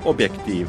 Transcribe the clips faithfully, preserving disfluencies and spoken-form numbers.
Objektiiv.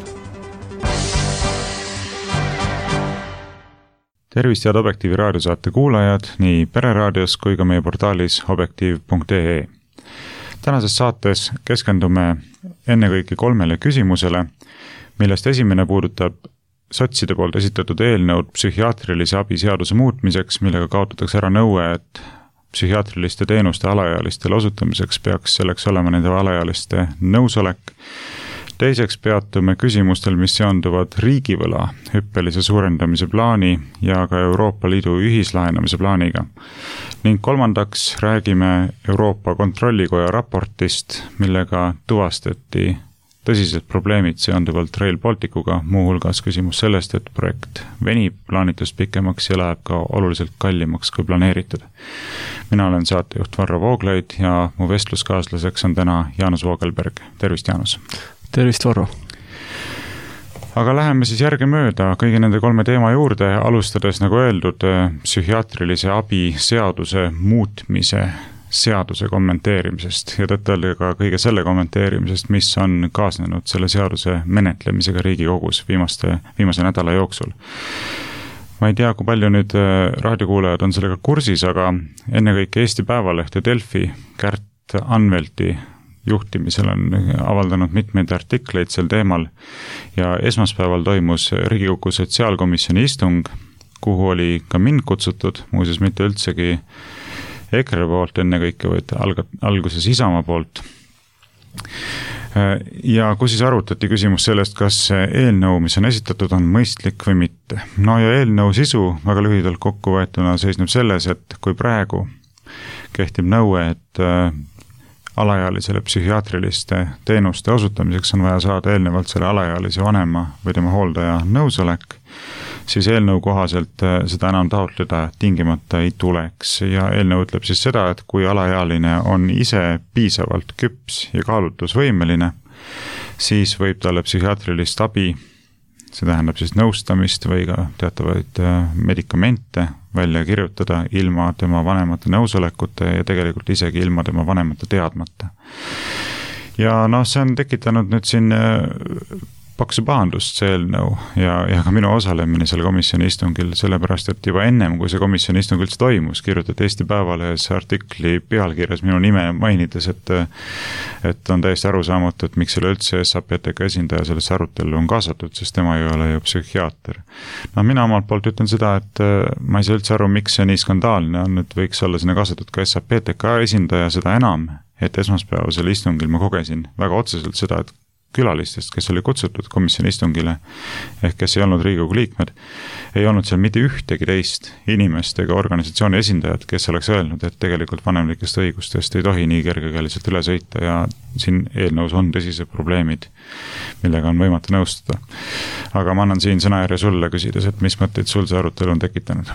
Tervist head Objektiivi raadiosaate kuulajad nii Pereraadios kui ka meie portaalis objektiiv punkt ee. Tänases saates keskendume ennekõike kolmele küsimusele, millest esimene puudutab sotside poolt esitatud eelnõud psühhiaatrilise abi seaduse muutmiseks, millega kaotatakse ära nõue, et psühhiaatriliste teenuste alaealistele osutamiseks peaks selleks olema nende alaealiste nõusolek. Teiseks peatume küsimustel, mis seonduvad riigivõla hüppelise suurendamise plaani ja ka Euroopa Liidu ühislaenamise plaaniga. Ning kolmandaks räägime Euroopa Kontrollikoja raportist, millega tuvastati tõsised probleemid seonduvalt Rail Balticuga, muuhulgas küsimus sellest, et projekt venib plaanitust pikemaks ja läheb ka oluliselt kallimaks kui planeeritud. Mina olen saatejuht Varro Vooglaid ja mu vestluskaaslaseks on täna Jaanus Voogelberg. Tervist, Jaanus! Tervist, Varro! Aga läheme siis järgemööda kõigi nende kolme teema juurde, alustades, nagu öeldud, psühhiaatrilise abi seaduse muutmise seaduse kommenteerimisest ja tõttel ka kõige selle kommenteerimisest, mis on kaasnenud selle seaduse menetlemisega Riigikogus viimaste, viimase nädala jooksul. Ma ei tea, kui palju nüüd raadiokuulajad on sellega kursis, aga ennekõike Eesti Päevaleht ja Delfi Kärt Anvelti juhtimisel on avaldanud mitmeid artikleid sel teemal ja esmaspäeval toimus Riigikogu sotsiaalkomisjoni istung, kuhu oli ka mind kutsutud, muuseas mitte üldsegi EKRE poolt ennekõike, vaid alguses Isamaa poolt. Ja kus siis arutati küsimus sellest, kas eelnõu, mis on esitatud, on mõistlik või mitte. No ja eelnõu sisu väga lühidalt kokkuvõetuna seisneb selles, et kui praegu kehtib nõue, et alaealisele psühhiaatriliste teenuste osutamiseks on vaja saada eelnevalt selle alaealise vanema või tema hooldaja nõusolek, siis eelnõu kohaselt seda enam taotleda tingimata ei tuleks. Ja eelnõu ütleb siis seda, et kui alaealine on ise piisavalt küps ja kaalutlusvõimeline, siis võib talle psühhiaatrilist abi, see tähendab siis nõustamist või ka teatavaid medikamente välja kirjutada ilma tema vanemate nõusolekute ja tegelikult isegi ilma tema vanemate teadmata. Ja noh, see on tekitanud nüüd siin paksu pahandust see eelnõu ja, ja ka minu osalemine selle komisjoni istungil, sellepärast, et juba ennem, kui see komisjoni istung üldse toimus, kirjutati Eesti Päevalehes artikli pealkirjas minu nime mainides, et, et on täiesti arusaamatu, et miks selle üldse S A P T K esindaja sellesse arutellu on kaasatud, sest tema ei ole ju psühhiaater. No mina omalt poolt ütlen seda, et ma ei saa üldse aru, miks see nii skandaalne on, et võiks olla sinna kaasatud ka S A P T K esindaja, seda enam, et esmaspäevasel istungil ma kogesin väga otseselt seda, et külalistest, kes oli kutsutud komisjoni istungile, ehk kes ei olnud Riigikogu liikmed, ei olnud seal mitte ühtegi teist inimest ega organisatsiooni esindajat, kes oleks öelnud, et tegelikult vanemlikest õigustest ei tohi nii kergekäeliselt üle sõita ja siin eelnõus on tõsised probleemid, millega on võimatu nõustuda. Aga ma annan siin sõnajärje sulle küsides, et mis mõtteid sul see arutelu on tekitanud?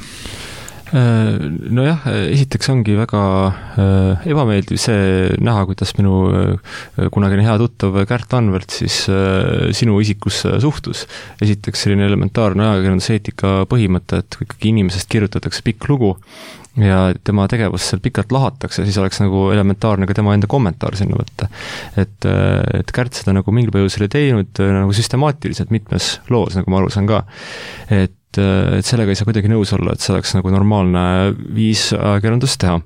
No jah, esiteks ongi väga ebameeldiv see näha, kuidas minu kunagine hea tuttav Kärt Anvelt siis sinu isikus suhtus. Esiteks selline elementaarne ajakirjanduseetika põhimõte, et kui ikkagi inimesest kirjutatakse pikk lugu ja tema tegevus seal pikalt lahatakse, siis oleks nagu elementaarne ka tema enda kommentaar sinna võtta. Et, et Kärt seda nagu mingil põhjusel ei teinud nagu süstemaatiliselt mitmes loos, nagu ma aru saan ka. Et et sellega ei saa kuidagi nõus olla, et see oleks nagu normaalne viis ajakirjandust teha.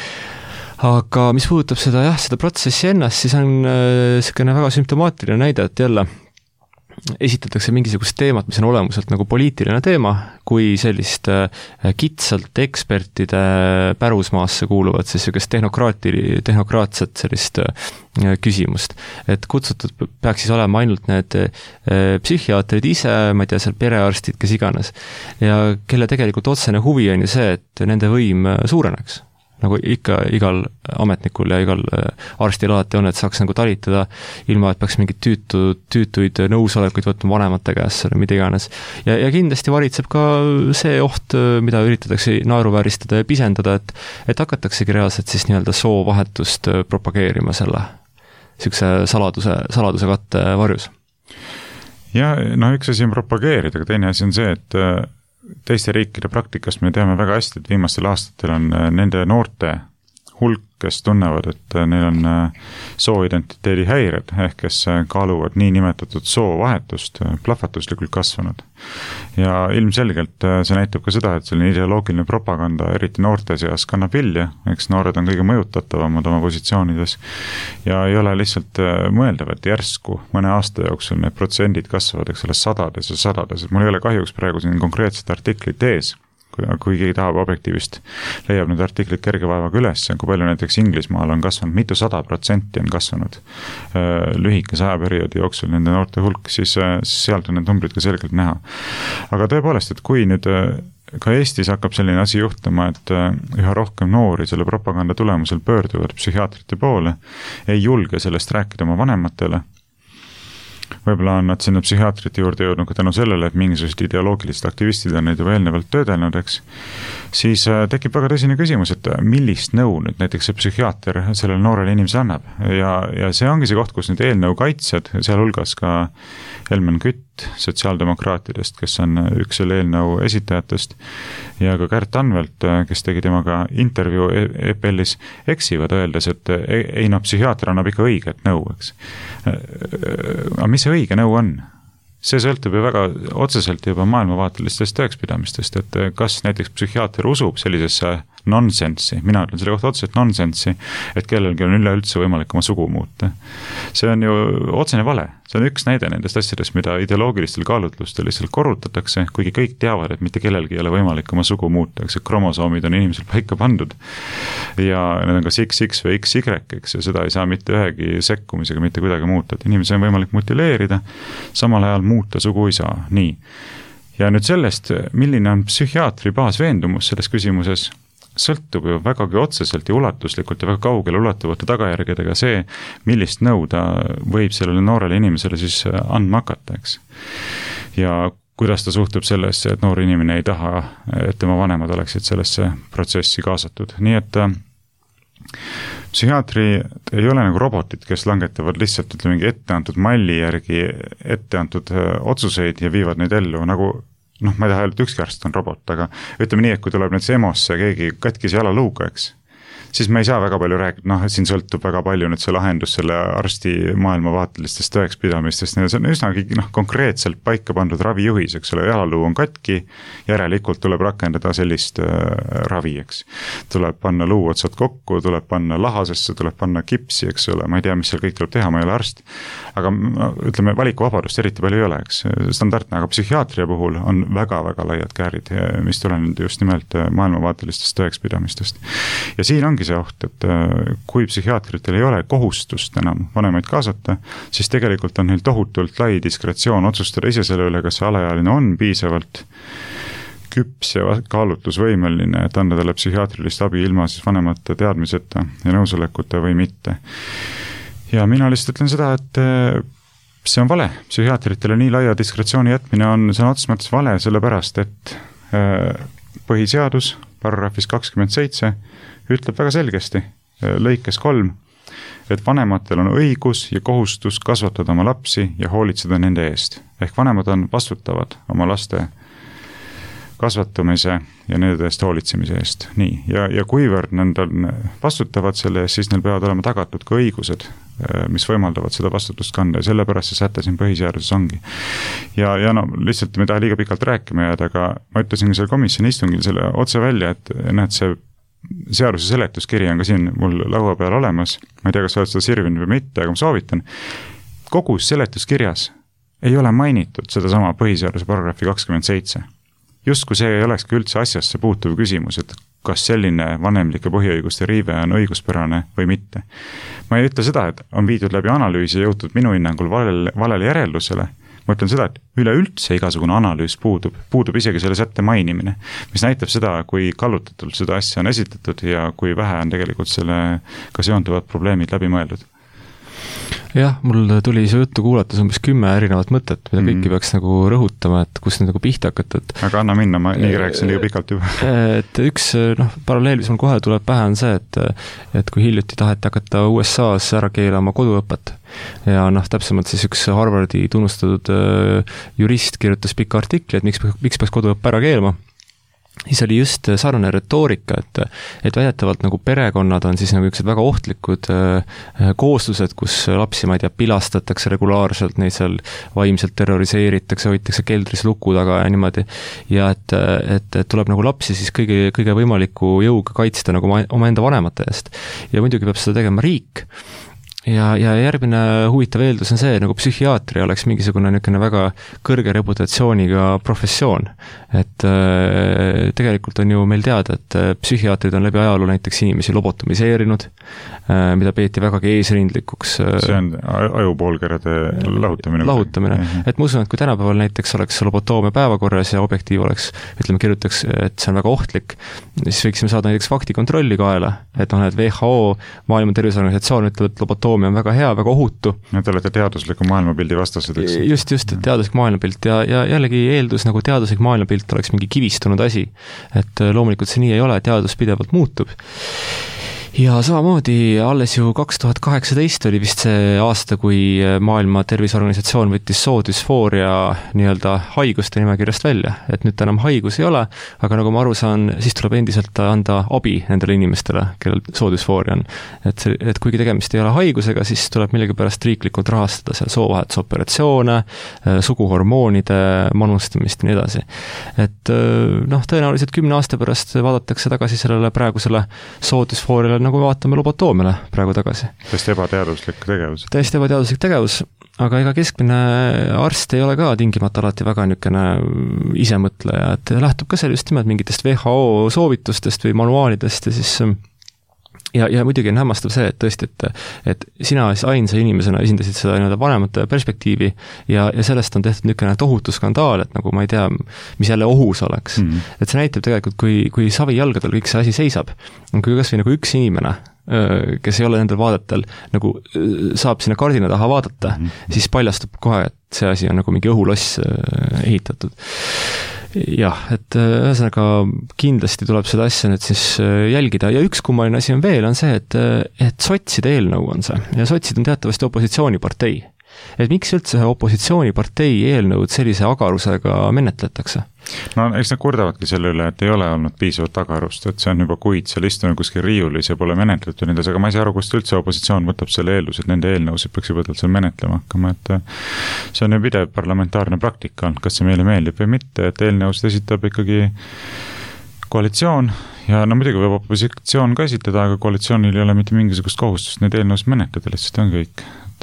Aga mis puudutab seda, jah, seda protsessi ennast, siis on selline väga sümptomaatiline näide, et jälle esitatakse mingisugust teemat, mis on olemuselt nagu poliitiline teema, kui sellist kitsalt ekspertide pärusmaasse kuuluvad siis sellist tehnokraati, tehnokraatset sellist küsimust. Et kutsutud peaks siis olema ainult need psühhiaatrid ise, ma ei tea, seal perearstid, kes iganes, ja kelle tegelikult otsene huvi on ju see, et nende võim suureneks. Nagu ikka igal ametnikul ja igal arstil alati on, et saaks nagu talitada ilma, et peaks mingid tüütu, tüütuid nõusolekuid võtma vanemate käest, mida iganes. Ja, ja kindlasti varitseb ka see oht, mida üritatakse naeruvääristada ja pisendada, et, et hakataksegi reaalselt siis nii-öelda soovahetust propageerima selle sükse saladuse, saladuse katte varjus. Ja no üks asi on propageerida, aga teine asi on see, et teiste riikide praktikast me teame väga hästi, et viimastel aastatel on nende noorte hulk, kes tunnevad, et neil on sooidentiteedi häired, ehk kes kaaluvad nii nimetatud soovahetust plahvatuslikult kasvanud. Ja ilmselgelt see näitab ka seda, et selline ideoloogiline propaganda, eriti noorte seas, kannab vilja, eks noored on kõige mõjutatavamad oma positsioonides ja ei ole lihtsalt mõeldav, et järsku mõne aasta jooksul need protsendid kasvavad, eks ole, sadades ja sadades, et mul ei ole kahjuks praegu siin konkreetset artiklit ees, kui keegi tahab objektiivist, leiab need artiklid kerge vaevaga üles, kui palju näiteks Inglismaal on kasvanud, mitu sada protsenti on kasvanud lühikese ajaperioodi jooksul nende noorte hulk, siis sealt on need numbrid ka selgelt näha. Aga tõepoolest, et kui nüüd ka Eestis hakkab selline asi juhtuma, et üha rohkem noori selle propaganda tulemusel pöörduvad psühhiaatrite poole, ei julge sellest rääkida oma vanematele, võib-olla on nad sinna psühhiaatrite juurde jõudnud ka tänu sellele, et mingisugused ideoloogilised aktivistid on neid juba eelnevalt töödelnud, eks, siis tekib väga tõsine küsimus, et millist nõu nüüd näiteks see psühhiaater sellele noorele inimesele annab. Ja, ja see ongi see koht, kus nüüd eelnõu kaitsjad, sealhulgas ka Helmen Kütt sotsiaaldemokraatidest, kes on üks selle eelnõu esitajatest, ja ka Kärt Anvelt, kes tegi temaga intervjuu E P L-is, eksivad öeldes, et ei, no psühhiaater annab ikka õiget nõu, eks. Aga mis see õige nõu on? See sõltub ju väga otseselt juba maailmavaatelistest tõekspidamistest, et kas näiteks psühhiaater usub sellisesse nonsensi, mina ütlen selle kohta otseselt nonsensi, et kellelgi on üleüldse võimalik oma sugu muuta. See on ju otsene vale, see on üks näide nendest asjadest, mida ideoloogilistel kaalutlustel lihtsalt korrutatakse, kuigi kõik teavad, et mitte kellelgi ei ole võimalik oma sugu muuta, eks kromosoomid on inimesel paika pandud ja need on kas X X või X Y, eks, ja seda ei saa mitte ühegi sekkumisega mitte kuidagi muuta, et inimesi on võimalik mutileerida, samal ajal muuta sugu ei saa, nii. Ja nüüd sellest, milline on psühhiaatri baasveendumus selles küsimuses, sõltub ju vägagi otseselt ja ulatuslikult ja väga kaugele ulatuvate tagajärgedega see, millist nõu ta võib sellele noorele inimesele siis andma hakata, eks. Ja kuidas ta suhtub sellesse, et noor inimene ei taha, et tema vanemad oleksid sellesse protsessi kaasatud. Nii et psühhiaatri ei ole nagu robotid, kes langetavad lihtsalt ütle mingi etteantud malli järgi etteantud otsuseid ja viivad neid ellu, nagu noh, ma ei taha öelda, et ükski arst on robot, aga ütleme nii, et kui tuleb näiteks EMO-sse keegi katkis jalaluuga, eks, siis me ei saa väga palju rääkida, noh, et siin sõltub väga palju nüüd see lahendus selle arsti maailmavaatelistest tõekspidamistest, see on üsnagi noh, konkreetselt paika pandud ravijuhis, eks ole, jalaluu on katki, järelikult tuleb rakendada sellist äh, ravi, eks. Tuleb panna luuotsad kokku, tuleb panna lahasesse, tuleb panna kipsi, eks ole, ma ei tea, mis seal kõik tuleb teha, ma ei ole arst, aga ütleme, valikuvabadust eriti palju ei ole, eks, standardne, aga psühhiaatria puhul on väga-väga laiad käärid, mis tulenevad just nimelt maailmavaatelistest tõekspidamistest. Ja siin ongi see oht, et kui psühhiaatritel ei ole kohustust enam vanemaid kaasata, siis tegelikult on neil tohutult lai diskretsioon otsustada ise selle üle, kas see alaealine on piisavalt küps ja kaalutlusvõimeline, et anda talle psühhiaatrilist abi ilma siis vanemate teadmiseta ja nõusolekuta või mitte. Ja mina lihtsalt ütlen seda, et see on vale. Psühhiaatritele nii laia diskretsiooni jätmine on, see on otseses mõttes vale, sellepärast, et põhiseadus paragrahvis kakskümmend seitse ütleb väga selgesti, lõikes kolm, et vanematel on õigus ja kohustus kasvatada oma lapsi ja hoolitseda nende eest. Ehk vanemad on vastutavad oma laste kasvatamise ja nende eest hoolitsemise eest. Nii. Ja, ja kuivõrd nad on vastutavad selle eest, siis neil peavad olema tagatud ka õigused, mis võimaldavad seda vastutust kanda ja sellepärast see säte siin põhiseaduses ongi. Ja, ja no lihtsalt me taha liiga pikalt rääkima jääda, aga ma ütlesin selle komisjoni istungil selle otse välja, et näed, see seaduse seletuskiri on ka siin mul laua peal olemas, ma ei tea, kas sa oled seda sirvinud või mitte, aga ma soovitan, kogu seletuskirjas ei ole mainitud seda sama põhiseaduse paragrahvi kakskümmend seitse. Just kui see ei olekski üldse asjasse puutuv küsimus, et kas selline vanemlike põhiõiguste riive on õiguspärane või mitte. Ma ei ütle seda, et on viidud läbi analüüsi ja jõutud minu hinnangul valel, valel järeldusele. Ma ütlen seda, et üleüldse igasugune analüüs puudub, puudub isegi selle sätte mainimine, mis näitab seda, kui kallutatult seda asja on esitatud ja kui vähe on tegelikult selle ka seonduvad probleemid läbi mõeldud. Jah, mul tuli see juttu kuulates umbes kümme erinevat mõtet, mida kõiki peaks nagu rõhutama, et kus need nagu pihta hakata. Aga anna minna, ma nii rääksin liiga pikalt juba. Et üks noh, paralleel, mis mul kohe tuleb pähe on see, et, et kui hiljuti taheti hakata U S A-s ära keelama koduõpet ja noh, täpsemalt siis üks Harvardi tunnustatud jurist kirjutas pika artikli, et miks, miks peaks koduõppe ära keelma. siis oli just sarnane retoorika, et, et väidetavalt nagu perekonnad on siis nagu üks väga ohtlikud kooslused, kus lapsi, ma ei tea, pilastatakse regulaarselt, neid seal vaimselt terroriseeritakse, hoitakse keldris luku taga ja niimoodi. Ja et, et, et tuleb nagu lapsi siis kõige, kõige võimaliku jõuga kaitsta nagu oma enda vanemate eest. Ja muidugi peab seda tegema riik. Ja, ja järgmine huvitav eeldus on see, nagu psühhiaatria oleks mingisugune niisugune väga kõrge reputatsiooniga professioon. Et äh, tegelikult on ju meil teada, et psühhiaatrid on läbi ajaloo näiteks inimesi lobotomiseerinud, äh, mida peeti vägagi eesrindlikuks. See on ajupoolkerade lahutamine. Lahutamine. Et ma usun, et kui tänapäeval näiteks oleks lobotoomia päevakorras ja objektiiv oleks, ütleme, kirjutaks, et see on väga ohtlik, siis võiksime saada näiteks faktikontrolli kaela, et noh, et W H O, Maailma Terviseorganisatsioon ütleb, et lobotoomia on väga hea, väga ohutu. Ja te olete teadusliku maailmapildi vastased, eks? Just, just, et teaduslik maailmapilt ja, ja jällegi eeldus nagu teaduslik maailmapilt oleks mingi kivistunud asi. Et loomulikult see nii ei ole, teadus pidevalt muutub. Ja samamoodi alles ju kaks tuhat kaheksateist oli vist see aasta, kui Maailma Terviseorganisatsioon võttis soodüsfooria nii-öelda haiguste nimekirjast välja, et nüüd enam haigus ei ole, aga nagu ma aru saan, siis tuleb endiselt anda abi nendele inimestele, kellel soodüsfooria on. Et, et kuigi tegemist ei ole haigusega, siis tuleb millegipärast riiklikult rahastada seal soovahetusoperatsioone, suguhormoonide manustamist ja nii edasi. Et noh, tõenäoliselt kümne aasta pärast vaadatakse tagasi sellele praegusele soodüsfooriale, nagu vaatame lobotoomiale praegu tagasi. Täiesti ebateaduslik tegevus. Täiesti ebateaduslik tegevus, aga ega keskmine arst ei ole ka tingimata alati väga niisugune isemõtleja, et lähtub ka seal just nimelt mingitest W H O soovitustest või manuaalidest ja siis ja, ja muidugi on hämmastav see, et tõesti, et, et sina ainsa inimesena esindasid seda nii-öelda vanemate perspektiivi ja, ja sellest on tehtud niisugune tohutu skandaal, et nagu ma ei tea, mis jälle ohus oleks. Mm. Et see näitab tegelikult, kui, kui savi jalgadel kõik see asi seisab, kui kas või nagu üks inimene, kes ei ole nendel vaadetel, nagu saab sinna kardina taha vaadata, mm. siis paljastub kohe, et see asi on nagu mingi õhuloss ehitatud. Jah, et ühesõnaga kindlasti tuleb seda asja nüüd siis jälgida ja üks kummaline asi on veel, on see, et, et sotside eelnõu on see ja sotsid on teatavasti opositsioonipartei. Et miks üldse opositsioonipartei eelnõud sellise agarusega menetletakse? No eks nad kurdavadki selle üle, et ei ole olnud piisavat agarust, et see on juba kuid seal istunud kuskil riiulis ja pole menetletud nendes, aga ma ei saa aru, kust üldse opositsioon võtab selle eeldus, et nende eelnõusid peaks juba seal menetlema hakkama, et see on ju pidev parlamentaarne praktika, kas see meile meeldib või mitte, et eelnõusid esitab ikkagi koalitsioon ja no muidugi võib opositsioon ka esitada, aga koalitsioonil ei ole mitte mingisugust kohustust neid eelnõusid menetleda, lihtsalt on kõik.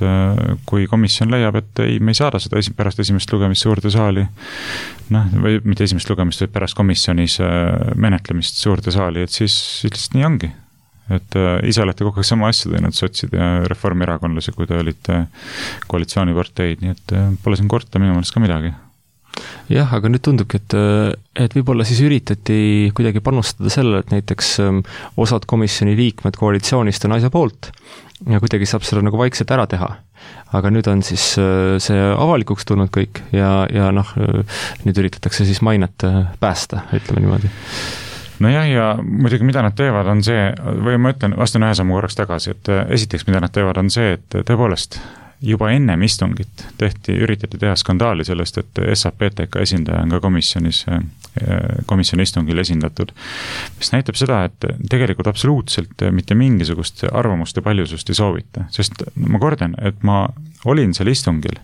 Kui komisjon leiab, et ei, me ei saada seda esi, pärast esimest lugemist suurde saali, noh, või mitte esimest lugemist, või pärast komisjonis menetlemist suurde saali, et siis lihtsalt nii ongi. Et ise olete kogu aeg sama asja teinud sotsid ja reformierakondlasi, kui te olite koalitsiooniparteid, nii et pole siin korta minu mõttes ka midagi. Jah, aga nüüd tundubki, et, et võib-olla siis üritati kuidagi panustada sellele, et näiteks osad komisjoni liikmed koalitsioonist on asja poolt ja kuidagi saab selle nagu vaikselt ära teha. Aga nüüd on siis see avalikuks tulnud kõik ja, ja noh, nüüd üritatakse siis mainet päästa, ütleme niimoodi. No jah, ja muidugi mida nad teevad on see, või ma ütlen, vastan ühe sammu korraks tagasi, et esiteks mida nad teevad on see, et tõepoolest juba ennem istungit tehti, üritati teha skandaali sellest, et S A P T K esindaja on ka komisjonis, komisjoni istungil esindatud, mis näitab seda, et tegelikult absoluutselt mitte mingisugust arvamuste paljusust ei soovita, sest ma kordan, et ma olin seal istungil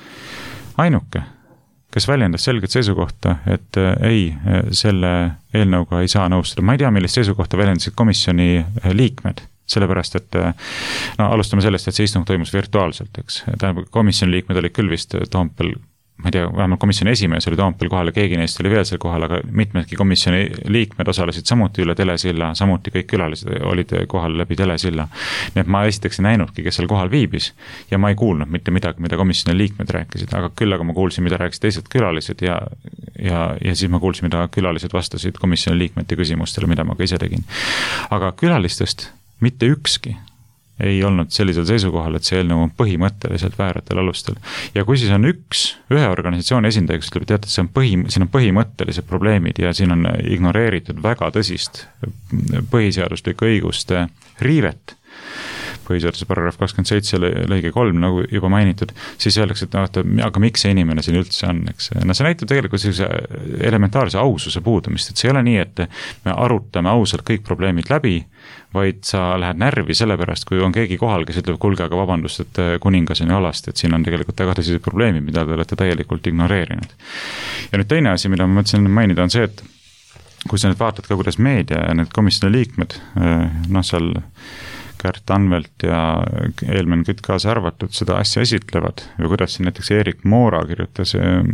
ainuke, kes väljendas selget seisukohta, et ei, selle eelnõuga ei saa nõustuda. Ma ei tea, millist seisukohta väljendasid komisjoni liikmed, sellepärast, et no alustame sellest, et see istung toimus virtuaalselt, eks. Tähendab, komisjoni liikmed olid küll vist Toompel, ma ei tea, vähemalt komisjoni esimees oli Toompel kohal ja keegi neist oli veel seal kohal, aga mitmedki komisjoni liikmed osalesid samuti üle telesilla, samuti kõik külalised olid kohal läbi telesilla. Nii et ma esiteks ei näinudki, kes seal kohal viibis ja ma ei kuulnud mitte midagi, mida komisjoni liikmed rääkisid, aga küll aga ma kuulsin, mida rääkisid teised külalised ja, ja, ja siis ma kuulsin, mida külalised vastasid komisjoni liikmete küsimustele, mida ma ka ise tegin. Aga külalistest mitte ükski ei olnud sellisel seisukohal, et see eelnõu on põhimõtteliselt vääratel alustel. Ja kui siis on üks, ühe organisatsiooni esindaja, kes ütleb, et see on põhi, siin on põhimõttelised probleemid ja siin on ignoreeritud väga tõsist põhiseaduslikku õiguste riivet, põhiseaduse paragrahv kakskümmend seitse lõige kolm, nagu juba mainitud, siis öeldakse, et vaata, aga miks see inimene siin üldse on, eks. No see näitab tegelikult sellise elementaarse aususe puudumist, et see ei ole nii, et me arutame ausalt kõik probleemid läbi, vaid sa lähed närvi sellepärast, kui on keegi kohal, kes ütleb, kuulge, aga vabandust, et kuningas on ju alasti, et siin on tegelikult väga tõsised probleemid, mida te olete täielikult ignoreerinud. Ja nüüd teine asi, mida ma mõtlesin mainida, on see, et kui sa nüüd vaatad ka, kuidas meedia ja need komisjoni liikmed, noh seal Kärt Anvelt ja Eelmen Kütt kaasa arvatud seda asja esitlevad või kuidas siin näiteks Erik Moora kirjutas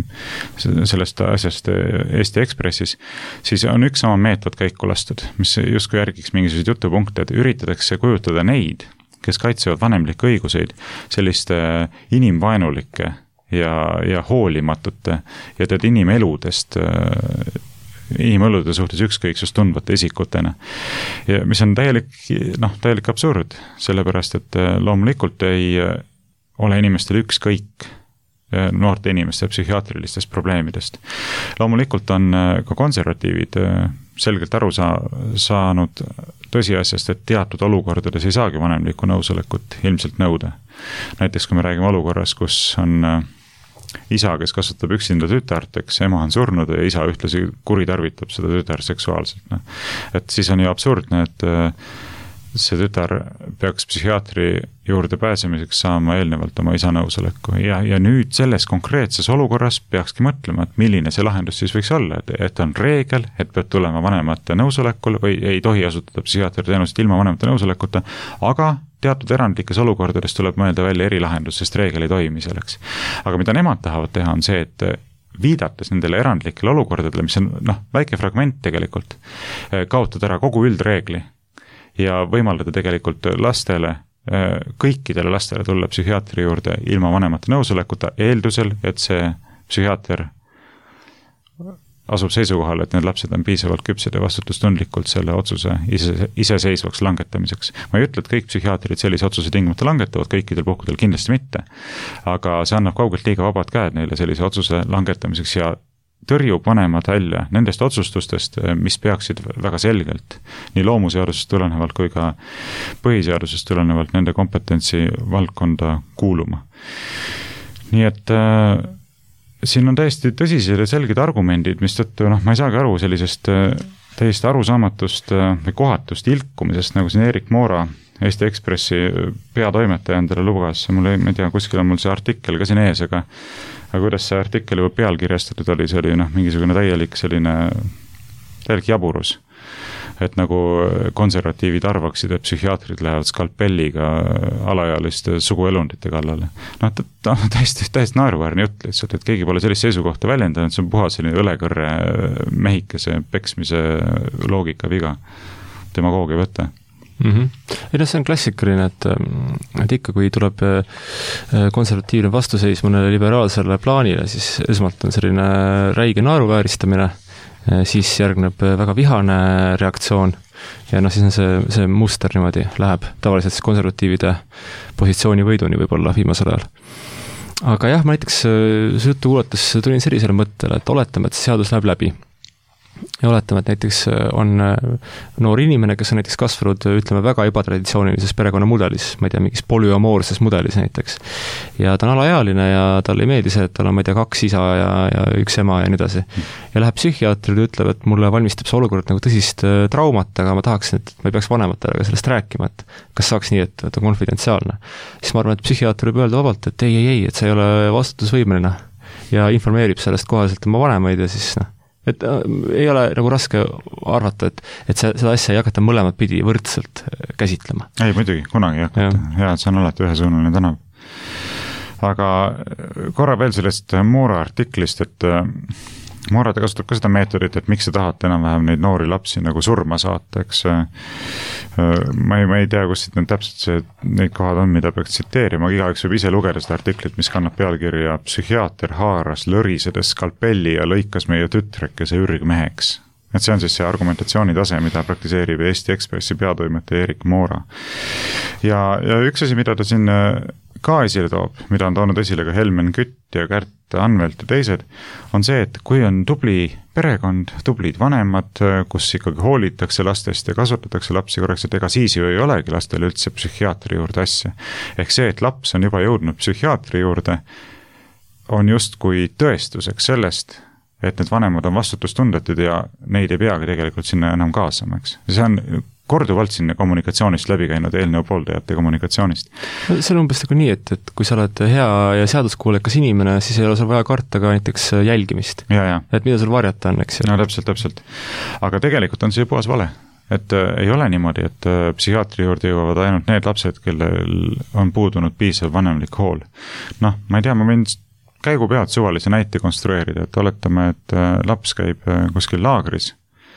sellest asjast Eesti Ekspressis, siis on üks sama meetod käiku lastud, mis justkui järgiks mingisuguseid jutupunkte, et üritatakse kujutada neid, kes kaitsevad vanemlikke õiguseid selliste inimvaenulike ja, ja hoolimatute ja tead inimeludest inimõlude suhtes ükskõiksust tundvate isikutena. Ja mis on täielik, noh, täielik absurd, sellepärast, et loomulikult ei ole inimestel ükskõik noorte inimeste psühhiaatrilistest probleemidest. Loomulikult on ka konservatiivid selgelt aru saa, saanud tõsiasjast, et teatud olukordades ei saagi vanemlikku nõusolekut ilmselt nõuda. Näiteks kui me räägime olukorras, kus on isa, kes kasvatab üksinda tütart, eks ema on surnud ja isa ühtlasi kuritarvitab seda tütar seksuaalselt. No. Et siis on ju absurdne, et see tütar peaks psühhiaatri juurde pääsemiseks saama eelnevalt oma isa nõusoleku. Ja, ja nüüd selles konkreetses olukorras peakski mõtlema, et milline see lahendus siis võiks olla, et, et on reegel, et peab tulema vanemate nõusolekul või ei tohi asutada psühhiaatri teenust ilma vanemate nõusolekuta, aga teatud erandlikes olukordades tuleb mõelda välja erilahendus, sest reegel ei toimi selleks. Aga mida nemad tahavad teha, on see, et viidates nendele erandlikele olukordadele, mis on noh, väike fragment tegelikult, kaotada ära kogu üldreegli ja võimaldada tegelikult lastele, kõikidele lastele tulla psühhiaatri juurde ilma vanemate nõusolekuta, eeldusel, et see psühhiaater asub seisukohal, et need lapsed on piisavalt küpsed ja vastutustundlikult selle otsuse ise, iseseisvaks langetamiseks. Ma ei ütle, et kõik psühhiaatrid sellise otsuse tingimata langetavad, kõikidel puhkudel kindlasti mitte, aga see annab kaugelt liiga vabad käed neile sellise otsuse langetamiseks ja tõrjub vanemad välja nendest otsustustest, mis peaksid väga selgelt nii loomuseadusest tulenevalt kui ka põhiseadusest tulenevalt nende kompetentsi valdkonda kuuluma. Nii et äh, siin on täiesti tõsised ja selged argumendid, mis tõttu, noh, ma ei saagi aru sellisest täiesti arusaamatust või kohatust ilkumisest, nagu siin Erik Moora, Eesti Ekspressi peatoimetaja endale lubas. Mul ei, ma ei tea, kuskil on mul see artikkel ka siin ees, aga, aga kuidas see artikkel juba pealkirjastatud oli, see oli noh, mingisugune täielik selline täielik jaburus. Et nagu konservatiivid arvaksid, et psühhiaatrid lähevad skalpelliga alaealiste suguelundite kallale. No ta on täiesti, täiesti naeruväärne jutt lihtsalt, et keegi pole sellist seisukohta väljendanud, see on puha selline õlekõrre mehikese peksmise loogika viga. Demagoogia võtta. Mm-hmm. Ei, no see on klassikaline, et, et ikka kui tuleb konservatiivne vastuseis mõnele liberaalsele plaanile, siis esmalt on selline räige naeruvääristamine, siis järgneb väga vihane reaktsioon ja noh, siis on see, see muster niimoodi läheb tavaliselt siis konservatiivide positsiooni võiduni võib-olla viimasel ajal. Aga jah, ma näiteks see juttu kuulates tulin sellisele mõttele, et oletame, et see seadus läheb läbi. Ja oletame, et näiteks on noor inimene, kes on näiteks kasvanud, ütleme, väga ebatraditsioonilises perekonnamudelis, ma ei tea, mingis polüamoorses mudelis näiteks. Ja ta on alaealine ja tal ei meeldi see, et tal on, ma ei tea, kaks isa ja, ja üks ema ja nii edasi. Ja läheb psühhiaatrile ja ütleb, et mulle valmistab see olukord nagu tõsist traumat, aga ma tahaksin, et ma ei peaks vanematele sellest rääkima, et kas saaks nii, et, et on konfidentsiaalne. Siis ma arvan, et psühhiaater võib öelda vabalt, et ei, ei, ei, et see ei ole vastutusvõimeline ja informeerib sellest kohaselt oma vanemaid ja siis noh, et äh, ei ole nagu raske arvata, et, et see, seda asja ei hakata mõlemad pidi võrdselt käsitlema. Ei, muidugi, kunagi ei hakata. Ja, see on alati ühesuunaline tänav. Aga korra veel sellest Moora artiklist, et Moora ta kasutab ka seda meetodit, et miks sa tahad enam-vähem neid noori lapsi nagu surma saata, eks ma ei, ma ei tea, kus need täpselt see, neid kohad on, mida peaks tsiteerima, igaüks võib ise lugeda seda artiklit, mis kannab pealkirja Psühhiaater haaras lõrisedes skalpelli ja lõikas meie tütrekese ürgmeheks. Et see on siis see argumentatsiooni tase, mida praktiseerib Eesti Ekspressi peatoimetaja Erik Moora. Ja, ja üks asi, mida ta siin ka esile toob, mida on toonud esile ka Helmen Kütt ja Kärt Anvelt ja teised, on see, et kui on tubli perekond, tublid vanemad, kus ikkagi hoolitakse lastest ja kasvatatakse lapsi korraks, et ega siis ju ei olegi lastel üldse psühhiaatri juurde asja. Ehk see, et laps on juba jõudnud psühhiaatri juurde, on justkui tõestuseks sellest, et need vanemad on vastutustundetud ja neid ei peagi tegelikult sinna enam kaasama, eks. See on korduvalt sinna kommunikatsioonist läbi käinud eelnõu pooldajate kommunikatsioonist. No, see on umbes nagu nii, et, et kui sa oled hea ja seaduskuulekas inimene, siis ei ole sul vaja karta ka näiteks jälgimist. Ja, ja. Et mida sul varjata on, eks ju? No täpselt, täpselt. Aga tegelikult on see puhas vale. Et äh, ei ole niimoodi, et äh, psühhiaatri juurde jõuavad ainult need lapsed, kellel on puudunud piisav vanemlik hool. Noh, ma ei tea, ma võin käigu pealt suvalise näite konstrueerida, et oletame, et äh, laps käib äh, kuskil laagris,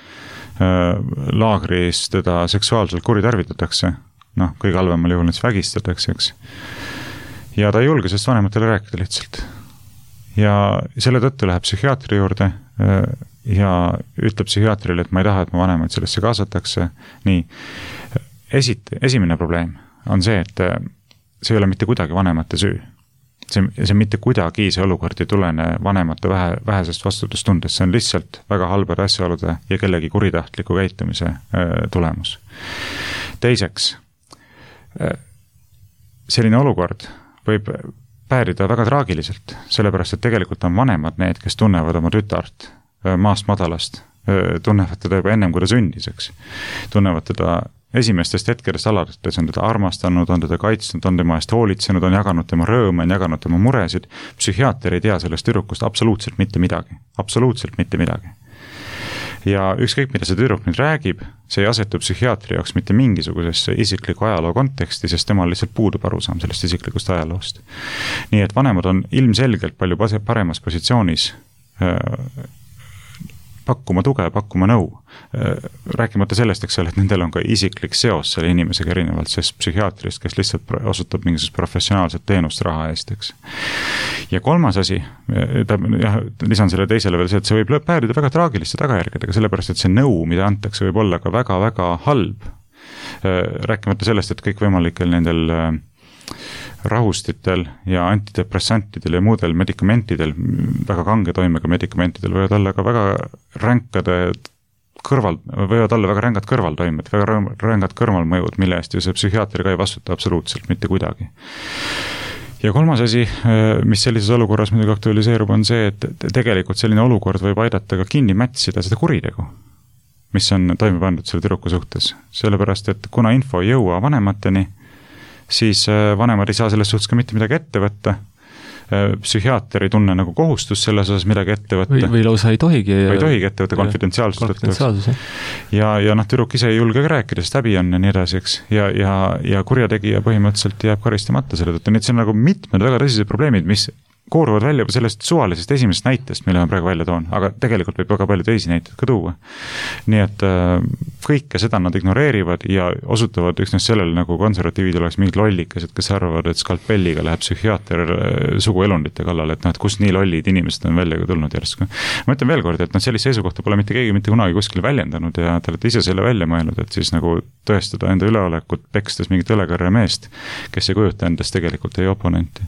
laagris teda seksuaalselt kuritarvitatakse, noh, kõige halvemal juhul nüüd vägistatakse, eks. Ja ta ei julge sellest vanematele rääkida lihtsalt. Ja selle tõttu läheb psühhiaatri juurde ja ütleb psühhiaatrile, et ma ei taha, et ma vanemaid sellesse kaasatakse. Nii, esit, esimene probleem on see, et see ei ole mitte kuidagi vanemate süü. See, see mitte kuidagi see olukord ei tulene vanemate vähe, vähesest vastutustundest, see on lihtsalt väga halbade asjaolude ja kellegi kuritahtliku käitumise äh, tulemus. Teiseks, äh, selline olukord võib päärida väga traagiliselt, sellepärast et tegelikult on vanemad need, kes tunnevad oma tütart äh, maast madalast, äh, tunnevad teda juba ennem, kui ta sündiseks, tunnevad teda esimestest hetkedest alates on teda armastanud, on teda kaitsnud, on tema eest hoolitsenud, on jaganud tema rõõme, on jaganud tema muresid. Psühhiaater ei tea sellest tüdrukust absoluutselt mitte midagi. Absoluutselt mitte midagi. Ja ükskõik, mida see tüdruk nüüd räägib, see ei asetu psühhiaatri jaoks mitte mingisugusesse isikliku ajaloo konteksti, sest temal lihtsalt puudub arusaam sellest isiklikust ajaloost. Nii et vanemad on ilmselgelt palju paremas positsioonis äh, pakkuma tuge, pakkuma nõu. Rääkimata sellest, eks ole, et nendel on ka isiklik seos selle inimesega erinevalt sest psühhiaatrist, kes lihtsalt osutab mingisugust professionaalset teenust raha eest, eks. Ja kolmas asi, ta, jah, lisan selle teisele veel see, et see võib päärida väga traagiliste tagajärgedega, sellepärast, et see nõu, mida antakse, võib olla ka väga-väga halb. Rääkimata sellest, et kõik võimalikel nendel rahustitel ja antidepressantidel ja muudel medikamentidel, väga kange toimega medikamentidel võivad olla ka väga ränkade kõrval, võivad olla väga rängad kõrvaltoimed, väga rängad kõrvalmõjud, mille eest ju see psühhiaater ka ei vastuta absoluutselt mitte kuidagi. Ja kolmas asi, mis sellises olukorras muidugi aktualiseerub, on see, et tegelikult selline olukord võib aidata ka kinni mätsida seda kuritegu, mis on toime pandud selle tüdruku suhtes. Sellepärast, et kuna info ei jõua vanemateni, siis vanemad ei saa selles suhtes ka mitte midagi ette võtta. Psühhiaater ei tunne nagu kohustus selles osas midagi ette võtta. Või, või lausa ei tohigi. Või ei tohigi ette võtta konfidentsiaalsust. Ja, ja noh, tüdruk ise ei julge rääkida, sest häbi on ja nii edasi, eks. Ja, ja, ja kurjategija põhimõtteliselt jääb karistamata selle tõttu. Nii et see on nagu mitmed väga tõsised probleemid, mis kooruvad välja sellest suvalisest esimesest näitest, mille ma praegu välja toon, aga tegelikult võib väga palju teisi näiteid ka tuua. Nii et äh, kõike seda nad ignoreerivad ja osutavad üksnes sellele, nagu konservatiivid oleks mingid lollikesed, kes arvavad, et skalpelliga läheb psühhiaater äh, suguelundite kallal, et noh, et kus nii lollid inimesed on välja tulnud järsku. Ma ütlen veel kord, et noh, sellist seisukohta pole mitte keegi mitte kunagi kuskil väljendanud ja te olete ise selle välja mõelnud, et siis nagu tõestada enda üleolekut pekstes mingit õlekarja meest, kes ei kujuta endast tegelikult ei oponenti.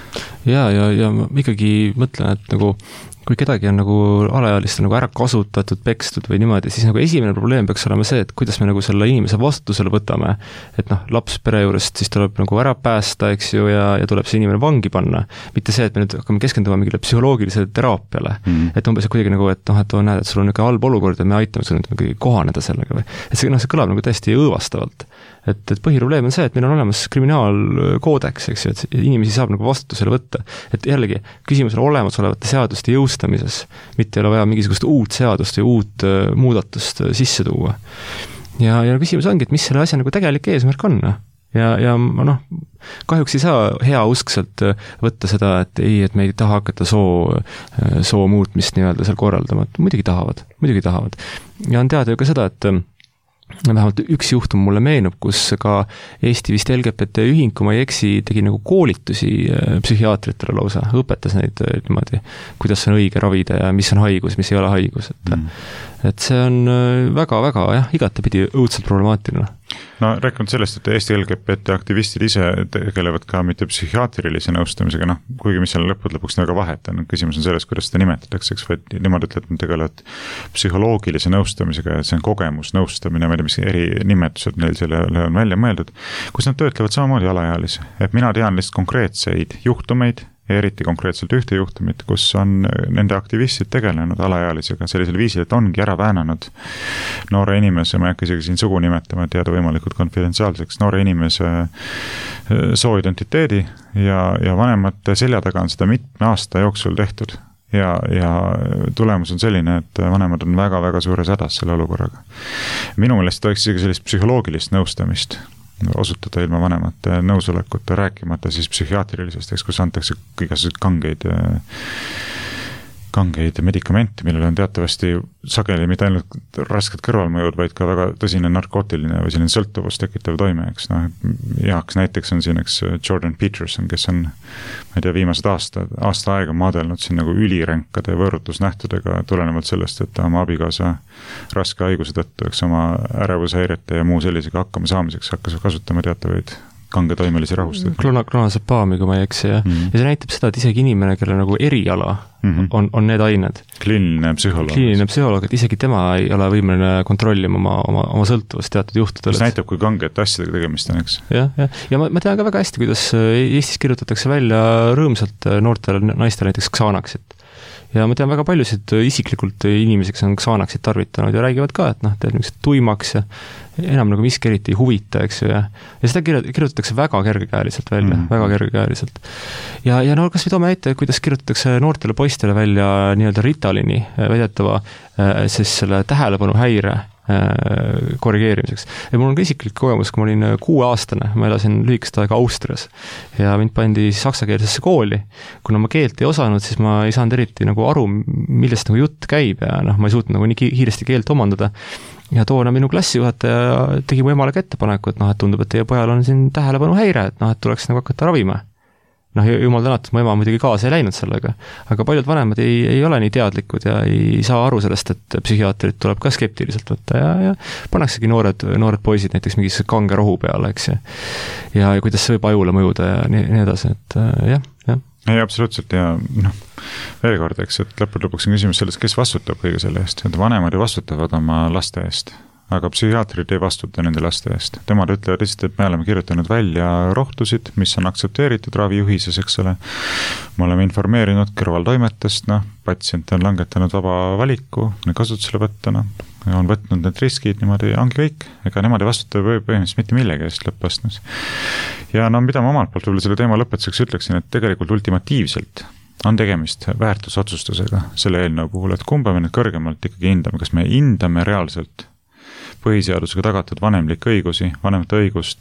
Ja, ja, ja ma ikkagi mõtlen, et nagu kui kedagi on nagu alaealist nagu ära kasutatud, pekstud või niimoodi, siis nagu esimene probleem peaks olema see, et kuidas me nagu selle inimese vastutusele võtame, et noh, laps pere juurest siis tuleb nagu ära päästa, eks ju, ja, ja tuleb see inimene vangi panna. Mitte see, et me nüüd hakkame keskenduma mingile psühholoogilisele teraapiale, mm. et umbes kuidagi nagu, et noh, et oh, näed, et sul on niisugune halb olukord ja me aitame sul nüüd kohaneda sellega või. Et see, noh, see kõlab nagu täiesti õõvastavalt. Et, et põhiprobleem on see, et meil on olemas kriminaalkoodeks, eks ju, et inimesi saab nagu vastutusele võtta. Et jällegi, küsimus on olemasolevate seaduste jõustamises, mitte ei ole vaja mingisugust uut seadust või uut uh, muudatust uh, sisse tuua. Ja, ja küsimus ongi, et mis selle asja nagu tegelik eesmärk on. Ja, ja noh, kahjuks ei saa heauskselt võtta seda, et ei, et me ei taha hakata soo, soo muutmist nii-öelda seal korraldama. Muidugi tahavad, muidugi tahavad. Ja on teada ju ka seda, et vähemalt üks juhtum mulle meenub, kus ka Eesti vist L G B T ühing, kui ma ei eksi, tegi nagu koolitusi psühhiaatritele lausa, õpetas neid niimoodi, kuidas on õige ravida ja mis on haigus, mis ei ole haigus. Et, mm. et see on väga-väga jah, igatepidi õudselt problemaatiline. No rääkinud sellest, et Eesti L G B T aktivistid ise tegelevad ka mitte psühhiaatrilise nõustamisega, noh, kuigi mis seal lõpud lõpuks väga vahet on, küsimus on selles, kuidas seda nimetatakse, eks, vaid nemad ütlevad, et nad tegelevad psühholoogilise nõustamisega ja see on kogemus nõustamine, ma ei tea, mis eri nimetused neil selle on välja mõeldud, kus nad töötlevad samamoodi alaealisi. Et mina tean lihtsalt konkreetseid juhtumeid, ja eriti konkreetselt ühte juhtumit, kus on nende aktivistid tegelenud alaealisega sellisel viisil, et ongi ära väänanud noore inimese, ma ei hakka isegi siin sugu nimetama, et jääda võimalikult konfidentsiaalseks, noore inimese sooidentiteedi ja, ja vanemate selja taga on seda mitme aasta jooksul tehtud. Ja, ja tulemus on selline, et vanemad on väga-väga suures hädas selle olukorraga. Minu meelest toiks isegi sellist psühholoogilist nõustamist osutada ilma vanemate nõusolekut, rääkimata siis psühhiaatrilisest, eks, kus antakse igasugused kangeid, kangeid medikamente, millel on teatavasti sageli mitte ainult rasked kõrvalmõjud, vaid ka väga tõsine narkootiline või selline sõltuvust tekitav toime, eks. No, heaks näiteks on siin eks Jordan Peterson, kes on, ma ei tea, viimased aasta, aasta aega maadelnud siin nagu üliränkade võõrutusnähtudega tulenevalt sellest, et oma abikaasa raske haiguse tõttu, eks, oma ärevushäirete ja muu sellisega hakkama saamiseks hakkas kasutama teatavaid kangetoimelisi rahustada. Klona, klonazepami, kui ma ei eksi, ja. Mm-hmm. ja see näitab seda, et isegi inimene, kelle nagu eriala mm-hmm. on, on need ained. Kliiniline psühholoog. Kliiniline psühholoog, et isegi tema ei ole võimeline kontrollima oma, oma, oma sõltuvust teatud juhtudel. See näitab, kui kanged asjadega tegemist on, eks? jah, jah. Ja ma, ma tean ka väga hästi, kuidas Eestis kirjutatakse välja rõõmsalt noortele naistele näiteks Xanaxit. Ja ma tean väga paljusid isiklikult inimesi, kes on Xanaxit tarvitanud ja räägivad ka, et noh, teed niisugused tuimaks ja enam nagu miski eriti ei huvita, eks ju, ja, ja seda kirjutatakse väga kergekäeliselt välja, mm. väga kergekäeliselt. Ja, ja no kas või toome ette, kuidas kirjutatakse noortele poistele välja nii-öelda Ritalini väidetava siis selle tähelepanu häire korrigeerimiseks. Ja mul on ka isiklik kogemus, kui ma olin kuueaastane, ma elasin lühikest aega Austrias ja mind pandi saksakeelsesse kooli. Kuna ma keelt ei osanud, siis ma ei saanud eriti nagu aru, millest nagu jutt käib ja noh, ma ei suutnud nagu nii kiiresti keelt omandada. Ja toona minu klassijuhataja tegi mu emale ettepaneku, et noh, et tundub, et teie pojal on siin tähelepanu häire, et noh, et tuleks nagu hakata ravima. Noh, jumal tänatud, mu ema muidugi kaasa ei läinud sellega, aga paljud vanemad ei, ei ole nii teadlikud ja ei saa aru sellest, et psühhiaatrit tuleb ka skeptiliselt võtta ja, ja pannaksegi noored, noored poisid näiteks mingisse kange rohu peale, eks ja, ja kuidas see võib ajule mõjuda ja nii, nii edasi, et jah, jah. Ei, absoluutselt ja noh, veel kord, eks, et lõpud lõpuks on küsimus sellest, kes vastutab kõige selle eest, et vanemad ju vastutavad oma laste eest. Aga psühhiaatrid ei vastuta nende laste eest. Temad ütlevad lihtsalt, et me oleme kirjutanud välja rohtusid, mis on aktsepteeritud ravijuhises, eks ole. Me oleme informeerinud kõrvaltoimetest, noh, patsient on langetanud vaba valiku, ne kasutusele võtta, noh, on võtnud need riskid, niimoodi ongi kõik, ega nemad ei vastuta põhimõtteliselt mitte millegi eest lõppastmes. Ja no mida ma omalt poolt võib-olla selle teema lõpetuseks ütleksin, et tegelikult ultimatiivselt on tegemist väärtusotsustusega selle eelnõu puhul, et kumba me nüüd kõrgemalt ikkagi hindame, kas me hindame reaalselt põhiseadusega tagatud vanemlik õigusi, vanemate õigust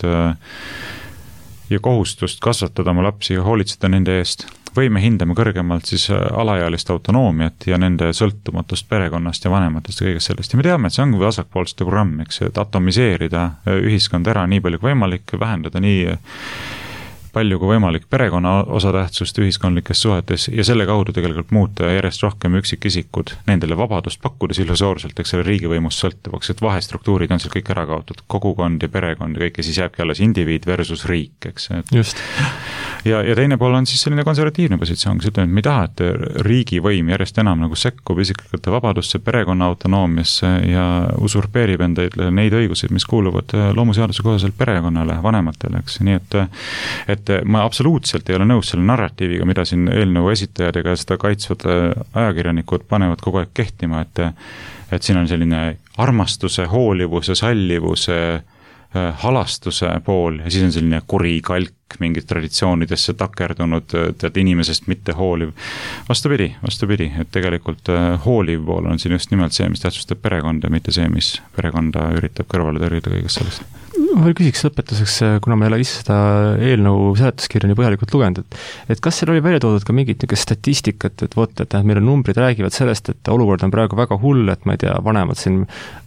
ja kohustust kasvatada oma lapsi ja hoolitseda nende eest, või me hindame kõrgemalt siis alaealist autonoomiat ja nende sõltumatust perekonnast ja vanematest ja kõigest sellest. Ja me teame, et see on vasakpoolsete programm, eks, et atomiseerida ühiskond ära nii palju kui võimalik, vähendada nii palju kui võimalik perekonna osatähtsust ühiskondlikes suhetes ja selle kaudu tegelikult muuta järjest rohkem üksikisikud nendele vabadust pakkudes illusoorselt, eks selle riigivõimust sõltuvaks, et vahestruktuurid on seal kõik ära kaotud, kogukond ja perekond ja kõik ja siis jääbki alles indiviid versus riik, eks. Et... Just. Ja, ja teine pool on siis selline konservatiivne positsioon, kus ütleme, et me ei taha, et riigivõim järjest enam nagu sekkub isiklikute vabadusse, perekonna autonoomiasse ja usurpeerib enda neid õiguseid, mis kuuluvad loomuseaduse kohaselt perekonnale, vanematele, eks. Nii et, et ma absoluutselt ei ole nõus selle narratiiviga, mida siin eelnõu esitajad ega seda kaitsvad ajakirjanikud panevad kogu aeg kehtima, et, et siin on selline armastuse, hoolivuse, sallivuse, halastuse pool ja siis on selline kurikalk mingid traditsioonidesse takerdunud, tead inimesest mitte hooliv. Vastupidi, vastupidi, et tegelikult hooliv pool on siin just nimelt see, mis tähtsustab perekonda, mitte see, mis perekonda üritab kõrvale tõrjuda kõigest sellest. Ma küsiks lõpetuseks, kuna me ei ole ise seda eelnõu seletuskirja nii põhjalikult lugenud, et, et kas seal oli välja toodud ka mingit niisugust statistikat, et vot, et meil on numbrid räägivad sellest, et olukord on praegu väga hull, et ma ei tea, vanemad siin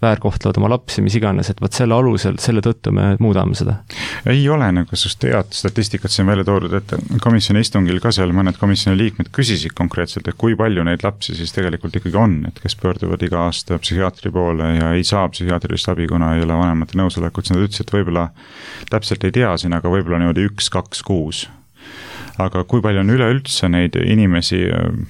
väärkohtlevad oma lapsi, mis iganes, et vot selle alusel, selle tõttu me muudame seda? Ei ole nagu sest head statistikat siin välja toodud, et komisjoni istungil ka seal mõned komisjoni liikmed küsisid konkreetselt, et kui palju neid lapsi siis tegelikult ikkagi on, et kes pöörduvad iga aasta psühhiaatri poole ja ei saa psühhiaatrilist abi, kuna ei ole vanemate nõusolekut, siis nad ütlesid, et võib-olla täpselt ei tea siin, aga võib-olla niimoodi üks, kaks, kuus. Aga kui palju on üleüldse neid inimesi,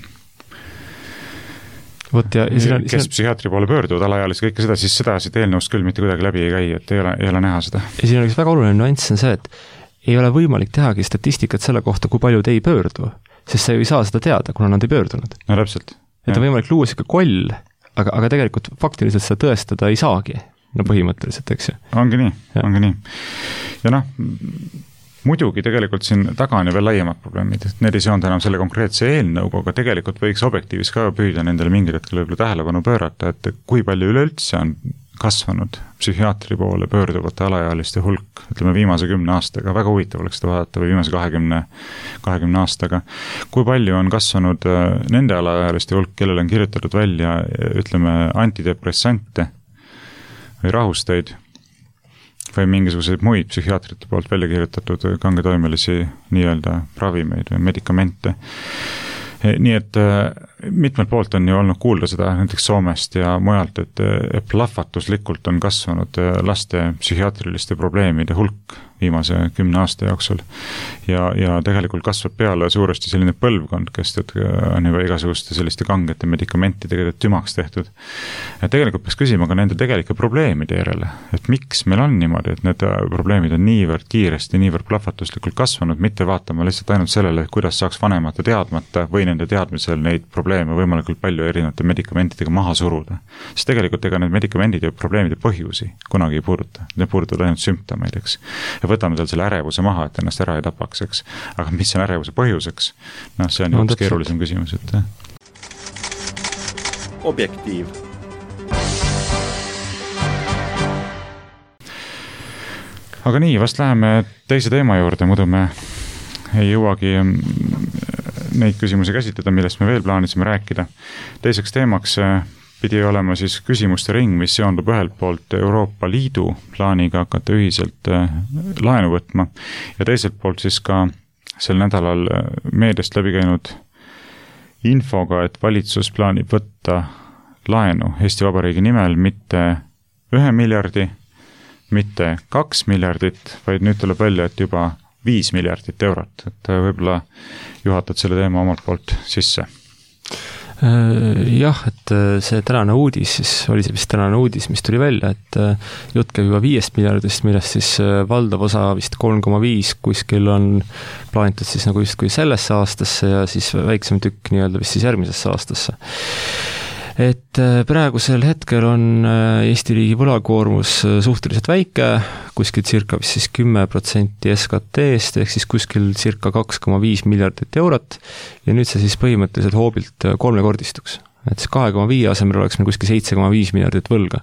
Võt ja, ja on, kes on... psühhiaatri poole pöörduvad alaealisi, kõike seda, siis seda siit eelnõust küll mitte kuidagi läbi ei käi, et ei ole, ei ole näha seda. Ja siin on üks väga oluline nüanss on see, et ei ole võimalik tehagi statistikat selle kohta, kui palju te ei pöördu, sest sa ju ei saa seda teada, kuna nad ei pöördunud. No täpselt. Et on võimalik luua siuke koll, aga, aga tegelikult faktiliselt seda tõestada ei saagi. No põhimõtteliselt, eks ju. Ongi nii, ja. ongi nii. Ja noh, muidugi tegelikult siin taga on ju veel laiemad probleemid, et need ei seonda enam selle konkreetse eelnõuga, aga tegelikult võiks objektiivis ka püüda nendele mingil hetkel võib-olla tähelepanu pöörata, et kui palju üleüldse on kasvanud psühhiaatri poole pöörduvate alaealiste hulk, ütleme viimase kümne aastaga, väga huvitav oleks seda vaadata, või viimase kahekümne, kahekümne aastaga. Kui palju on kasvanud nende alaealiste hulk, kellel on kirjutatud välja, ütleme, antidepressante või rahusteid, või mingisuguseid muid psühhiaatrite poolt välja kirjutatud kangetoimelisi nii-öelda ravimeid või medikamente. Nii et mitmelt poolt on ju olnud kuulda seda näiteks Soomest ja mujalt, et plahvatuslikult on kasvanud laste psühhiaatriliste probleemide hulk viimase kümne aasta jooksul. Ja, ja tegelikult kasvab peale suuresti selline põlvkond, kes on juba igasuguste selliste kangete medikamentidega tümaks tehtud. Ja tegelikult peaks küsima ka nende tegelike probleemide järele, et miks meil on niimoodi, et need probleemid on niivõrd kiiresti, niivõrd plahvatuslikult kasvanud, mitte vaatama lihtsalt ainult sellele, et kuidas saaks vanemate teadmata või nende teadmisel neid probleeme võimalikult palju erinevate medikamentidega maha suruda. Sest tegelikult ega need medikamendid ja probleemide põhjusi kunagi ei puuduta. Need puudutavad ainult sümptomeid, eks. Ja võtame seal selle ärevuse maha, et ennast ära ei tapaks, eks. Aga mis on ärevuse põhjuseks? No see on no, üks keerulisem küsimus, et... Objektiiv. Aga nii, vast läheme teise teema juurde, muidu me ei jõuagi neid küsimusi käsitleda, millest me veel plaanisime rääkida. Teiseks teemaks pidi olema siis küsimuste ring, mis seondub ühelt poolt Euroopa Liidu plaaniga hakata ühiselt laenu võtma ja teiselt poolt siis ka sel nädalal meediast läbi käinud infoga, et valitsus plaanib võtta laenu Eesti Vabariigi nimel mitte ühe miljardi, mitte kaks miljardit, vaid nüüd tuleb välja, et juba viis miljardit eurot, et võib-olla juhatad selle teema omalt poolt sisse. Jah, et see tänane uudis, siis oli see vist tänane uudis, mis tuli välja, et jutt käib juba viiest miljardist, millest siis valdav osa vist kolm koma viis kuskil on plaanitud siis nagu just kui sellesse aastasse ja siis väiksem tükk nii-öelda vist siis järgmisesse aastasse. Et praegusel hetkel on Eesti riigi võlakoormus suhteliselt väike, kuskil circa siis kümme protsenti S K T-st, ehk siis kuskil circa kaks koma viis miljardit eurot ja nüüd see siis põhimõtteliselt hoobilt kolmekordistuks. Et see kahe koma viis asemel oleks meil kuskil seitse koma viis miljardit võlga.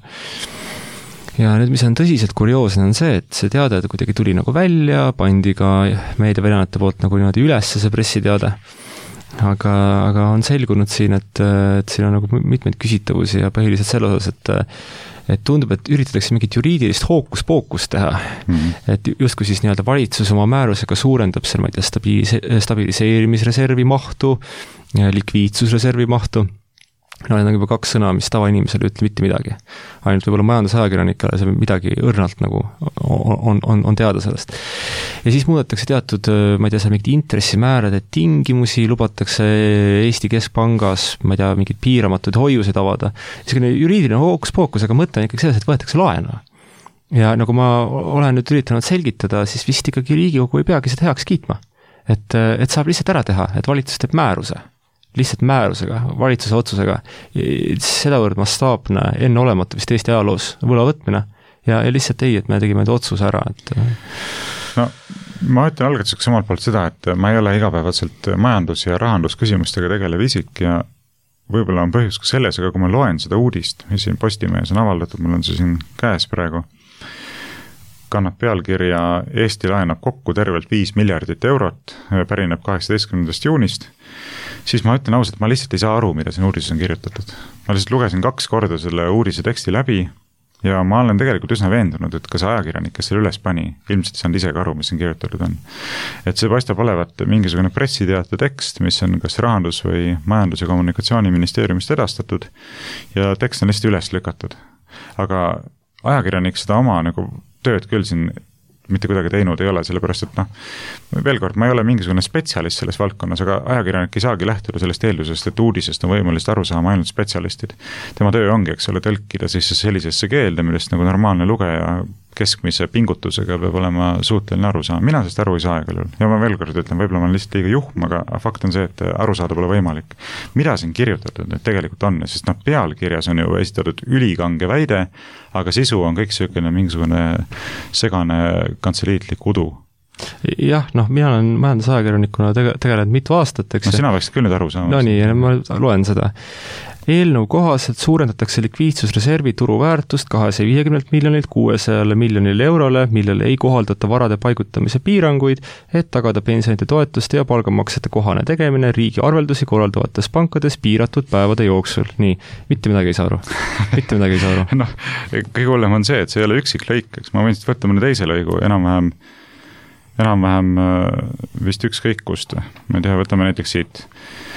Ja nüüd, mis on tõsiselt kurioosne, on see, et see teade kuidagi tuli nagu välja, pandi ka meediaväljaannete poolt nagu niimoodi üles see pressiteade. Aga, aga on selgunud siin, et, et siin on nagu mitmeid küsitavusi ja põhiliselt selle osas, et, et tundub, et üritatakse mingit juriidilist hookus-pookus teha. Mm-hmm. Et justkui siis nii-öelda valitsus oma määrusega suurendab seal, ma ei tea, stabilise- stabiliseerimisreservi mahtu, likviidsusreservi mahtu. No need on juba kaks sõna, mis tavainimesele ütle mitte midagi. Ainult võib-olla majandusajakirjanikele see midagi õrnalt nagu on, on, on teada sellest. Ja siis muudetakse teatud, ma ei tea, seal mingid intressimäärade tingimusi, lubatakse Eesti Keskpangas, ma ei tea, mingid piiramatud hoiused avada. Selline juriidiline hookus-pookus, aga mõte on ikkagi selles, et võetakse laenu. Ja nagu ma olen nüüd üritanud selgitada, siis vist ikkagi Riigikogu ei peagi seda heaks kiitma. Et, et saab lihtsalt ära teha, et valitsus teeb määruse. Lihtsalt määrusega, valitsuse otsusega, sedavõrd mastaapne, enne olematu vist Eesti ajaloos võla võtmine ja, ja lihtsalt ei, et me tegime otsuse ära. Et... No, ma ütlen algatuseks omalt poolt seda, et ma ei ole igapäevaselt majandus- ja rahandusküsimustega tegelev isik ja võib-olla on põhjus ka selles, aga kui ma loen seda uudist, mis siin Postimehes on avaldatud, mul on see siin käes praegu, kannab pealkirja Eesti laenab kokku tervelt viis miljardit eurot, pärineb kaheksateistkümnendast juunist, siis ma ütlen ausalt, ma lihtsalt ei saa aru, mida siin uudises on kirjutatud. Ma lihtsalt lugesin kaks korda selle uudise teksti läbi ja ma olen tegelikult üsna veendunud, et ka see ajakirjanik, kes selle üles pani, ilmselt saanud ise ka aru, mis siin kirjutatud on. Et see paistab olevat mingisugune pressiteate tekst, mis on kas rahandus- või majandus- ja kommunikatsiooniministeeriumist edastatud ja tekst on lihtsalt üles lükatud. Aga ajakirjanik seda oma nagu tööd küll siin mitte kuidagi teinud ei ole, sellepärast et noh, veel kord, ma ei ole mingisugune spetsialist selles valdkonnas, aga ajakirjanik ei saagi lähtuda sellest eeldusest, et uudisest on võimalist aru saama ainult spetsialistid. Tema töö ongi, eks ole, tõlkida siis sellisesse keelde, millest nagu normaalne lugeja keskmise pingutusega peab olema suuteline aru saama. Mina sest aru ei saa küll. Ja ma veel kord ütlen, võib-olla ma olen lihtsalt liiga juhm, aga fakt on see, et aru saada pole võimalik. Mida siin kirjutatud nüüd tegelikult on? Sest noh, pealkirjas on ju esitatud ülikange väide, aga sisu on kõik selline mingisugune segane kantseliitlik udu. Jah, noh, mina olen majandusajakirjanikuna tege- tegelenud mitu aastat, eks. No sina võiksid küll nüüd aru saama. No nii, ma loen seda. Eelnõu kohaselt suurendatakse likviidsusreservi turuväärtust kahesaja viiekümne miljonilt kuuesajale miljonile eurole, millele ei kohaldata varade paigutamise piiranguid, et tagada pensionite toetuste ja palgamaksete kohane tegemine riigi arveldusi korraldavates pankades piiratud päevade jooksul. Nii, mitte midagi ei saa aru. Mitte midagi ei saa aru. noh, kõige hullem on see, et see ei ole üksik lõik, eks ma võin siit võtta mõne teise lõigu, enam-vähem, enam-vähem vist ükskõik kust. Ma ei tea, võtame näiteks siit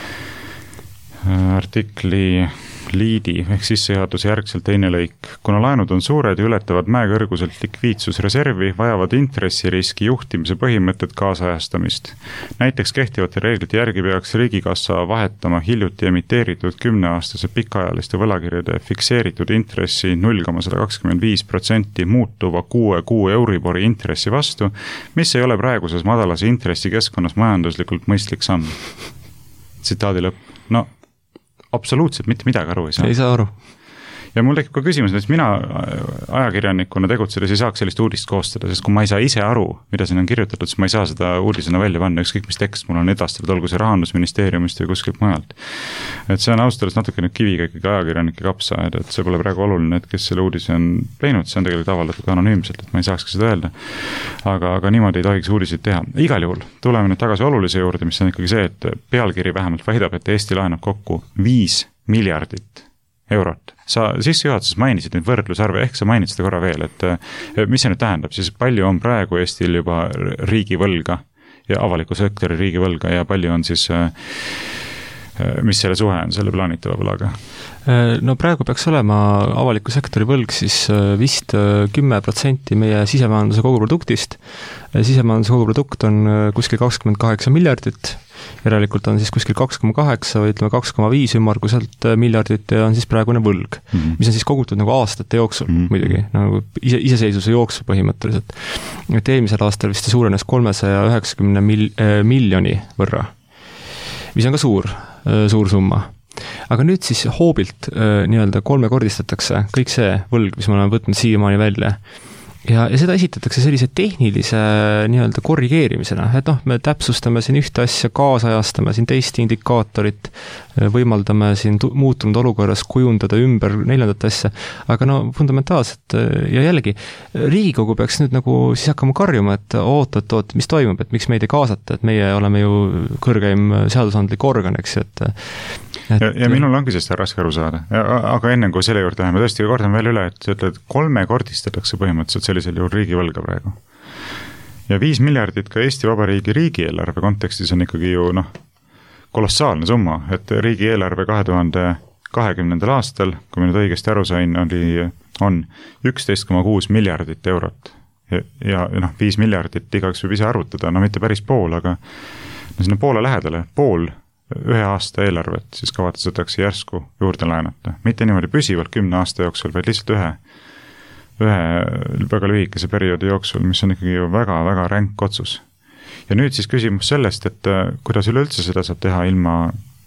artikli liidi ehk sissejuhatuse järgselt teine lõik. Kuna laenud on suured ja ületavad mäekõrguselt likviidsusreservi, vajavad intressiriski juhtimise põhimõtted kaasajastamist. Näiteks kehtivate reeglite järgi peaks riigikassa vahetama hiljuti emiteeritud kümneaastase pikaajaliste võlakirjade fikseeritud intressi null koma sada kakskümmend viis protsenti muutuva kuue kuu Euribori intressi vastu, mis ei ole praeguses madalas intressi keskkonnas majanduslikult mõistlik samm. Tsitaadi lõpp. No, absoluutselt mitte midagi aru ei saa. Ei saa aru. Ja mul tekib ka küsimus, et mina ajakirjanikuna tegutsedes ei saaks sellist uudist koostada, sest kui ma ei saa ise aru, mida siin on kirjutatud, siis ma ei saa seda uudisena välja panna, ükskõik mis tekst mul on edastatud, olgu see Rahandusministeeriumist või kuskilt mujalt. Et see on ausalt natuke nüüd kiviga ikkagi ajakirjanike kapsa, et see pole praegu oluline, et kes selle uudise on teinud, see on tegelikult avaldatud anonüümselt, et ma ei saakski seda öelda. Aga, aga niimoodi ei tohiks uudiseid teha. Igal juhul tuleme nüüd tagasi olulise juurde, mis on ikkagi see, et pealkiri vähemalt väidab, et Eesti laenab kokku viis miljardit eurot. Sa sissejuhatuses mainisid neid võrdlusarve, ehk sa mainid seda korra veel, et mis see nüüd tähendab, siis palju on praegu Eestil juba riigivõlga ja avaliku sektori riigivõlga ja palju on siis, mis selle suhe on selle plaanitava võlaga? No praegu peaks olema avaliku sektori võlg siis vist kümme protsenti meie sisemajanduse koguproduktist. Sisemajanduse koguprodukt on kuskil kakskümmend kaheksa miljardit, järelikult on siis kuskil kaks koma kaheksa või ütleme kaks koma viis ümmarguselt miljardit ja on siis praegune võlg, mm-hmm. mis on siis kogutud nagu aastate jooksul mm-hmm. muidugi, nagu ise, iseseisvuse jooksul põhimõtteliselt. Et eelmisel aastal vist suurenes kolmesaja üheksakümne mil, äh, miljoni võrra, mis on ka suur, äh, suur summa. Aga nüüd siis hoobilt äh, nii-öelda kolmekordistatakse kõik see võlg, mis me oleme võtnud siiamaani välja. Ja, ja seda esitatakse sellise tehnilise nii-öelda korrigeerimisena, et noh, me täpsustame siin ühte asja, kaasajastame siin teist indikaatorit, võimaldame siin tu- muutunud olukorras kujundada ümber neljandat asja, aga no fundamentaalselt ja jällegi, Riigikogu peaks nüüd nagu siis hakkama karjuma, et oot, oot, oot, mis toimub, et miks meid ei kaasata, et meie oleme ju kõrgeim seadusandlik organ, eks, et Et, ja, ja minul ongi sellest raske aru saada, aga enne kui selle juurde läheme, tõesti kordan veel üle, et ütled, kolmekordistatakse põhimõtteliselt sellisel juhul riigivõlga praegu. Ja viis miljardit ka Eesti Vabariigi riigieelarve kontekstis on ikkagi ju noh, kolossaalne summa, et riigieelarve kahe tuhande kahekümnendal aastal, kui me nüüd õigesti aru sain, oli, on üksteist koma kuus miljardit eurot. Ja, ja noh, viis miljardit igaks võib ise arvutada, no mitte päris pool, aga no sinna poole lähedale, pool ühe aasta eelarvet siis kavatsetakse järsku juurde laenata. Mitte niimoodi püsivalt kümne aasta jooksul, vaid lihtsalt ühe, ühe väga lühikese perioodi jooksul, mis on ikkagi ju väga-väga ränk otsus. Ja nüüd siis küsimus sellest, et kuidas üleüldse seda saab teha ilma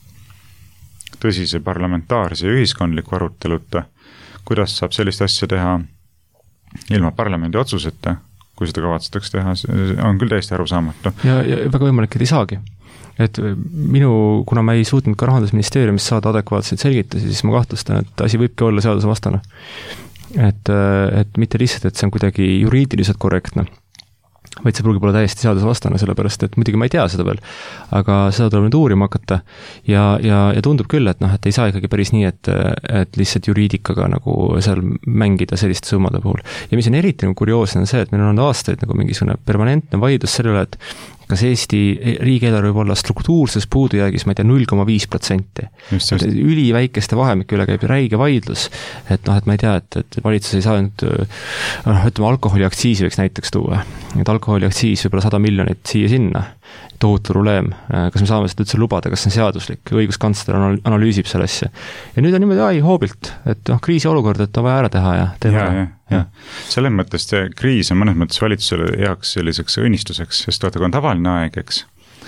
tõsise parlamentaarse ja ühiskondliku aruteluta, kuidas saab sellist asja teha ilma parlamendi otsuseta, kui seda kavatsetakse teha, on küll täiesti arusaamatu. Ja, ja väga võimalik, et ei saagi. Et minu, kuna ma ei suutnud ka Rahandusministeeriumist saada adekvaatseid selgitusi, siis ma kahtlustan, et asi võibki olla seaduse vastane. Et, et mitte lihtsalt, et see on kuidagi juriidiliselt korrektne, vaid see pruugib olla täiesti seadusvastane, sellepärast et muidugi ma ei tea seda veel, aga seda tuleb nüüd uurima hakata ja, ja, ja tundub küll, et noh, et ei saa ikkagi päris nii, et, et lihtsalt juriidikaga nagu seal mängida selliste summade puhul. Ja mis on eriti nagu kurioosne on see, et meil on olnud aastaid nagu mingisugune permanentne vaidlus selle üle, et kas Eesti riigieelarve võib olla struktuurses puudujäägis, ma ei tea, null koma viis protsenti. Üliväikeste vahemike üle käib räige vaidlus, et noh, et ma ei tea, et, et valitsus ei saa nüüd, noh, ütleme, alkoholiaktsiisi võiks näiteks tuua. Et alkoholiaktsiis võib olla sada miljonit siia-sinna, tohutu probleem. Kas me saame seda üldse lubada, kas see on seaduslik? Õiguskantsler analüüsib selle asja. Ja nüüd on niimoodi ai hoobelt, et noh, kriisi olukord, et on vaja ära teha ja teeme ära. Ja. Selles mõttes see kriis on mõnes mõttes valitsusele heaks selliseks õnnistuseks, sest vaata, kui on tavaline aeg, eks,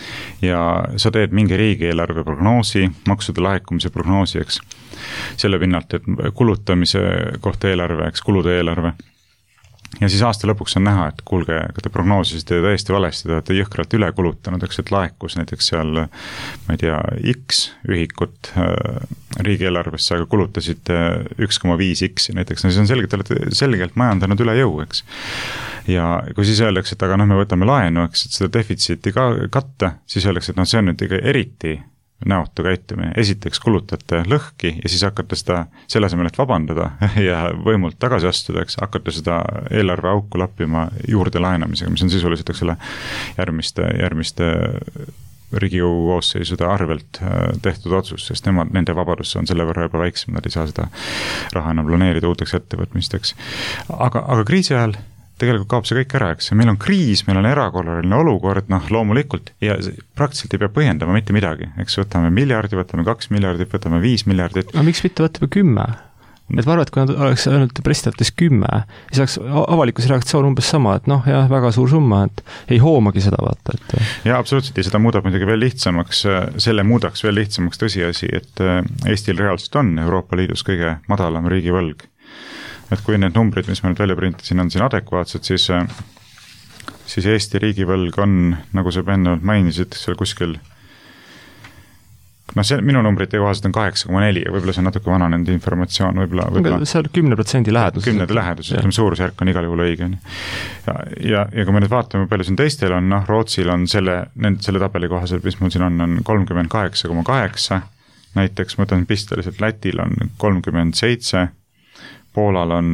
ja sa teed mingi riigieelarve prognoosi, maksude laekumise prognoosi, eks, selle pinnalt, et kulutamise kohta eelarve, eks, kulude eelarve. Ja siis aasta lõpuks on näha, et kuulge, kui te prognoosisite täiesti valesti, te olete jõhkralt üle kulutanud, eks, et laekus näiteks seal, ma ei tea, X ühikut riigieelarvesse, aga kulutasite üks koma viis X näiteks, no siis on selgelt, te olete selgelt majandanud üle jõu, eks. Ja kui siis öeldakse, et aga noh, me võtame laenu, eks, et seda defitsiiti ka katta, siis öeldakse, et noh, see on nüüd ikka eriti näotu käitumine. Esiteks kulutate lõhki ja siis hakkate seda selle asemel, et vabandada ja võimult tagasi astuda, eks, hakkate seda eelarve auku lappima juurde laenamisega, mis on sisuliselt, eks ole, järgmiste, järgmiste Riigikogu koosseisude arvelt tehtud otsus, sest nemad, nende vabadus on selle võrra juba väiksem, nad ei saa seda raha enam planeerida uuteks ettevõtmisteks. Aga, aga kriisi ajal tegelikult kaob see kõik ära, eks. Meil on kriis, meil on erakorraline olukord, noh, loomulikult, ja praktiliselt ei pea põhjendama mitte midagi, eks, võtame miljardi, võtame kaks miljardit, võtame viis miljardit. No miks mitte võtame kümme? Et ma arvan, et kui nad oleks öelnud presidentis kümme, siis oleks avalikus reaktsioon umbes sama, et noh, jah, väga suur summa, et ei hoomagi seda vaata. Et... Ja absoluutselt, ja seda muudab muidugi veel lihtsamaks, selle muudaks veel lihtsamaks tõsiasi, et Eestil reaalselt on Euroopa Liidus kõige madalam riigivõlg. Et kui need numbrid, mis ma nüüd välja printasin, on siin adekvaatsed, siis, siis Eesti riigivõlg on, nagu sa enne mainisid, seal kuskil, noh, see minu numbrite kohaselt on kaheksa koma neli, võib-olla see on natuke vananenud informatsioon, võib-olla... võib-olla see on kümne protsendi lähedus. Kümnede lähedus, ütleme suurusjärk on igal juhul õige. Ja, ja, ja kui me nüüd vaatame, palju siin teistel on, noh, Rootsil on selle, selle tabeli kohaselt, mis mul siin on, on kolmkümmend kaheksa koma kaheksa, näiteks ma võtan pisteliselt, Lätil on kolmkümmend seitse, Poolal on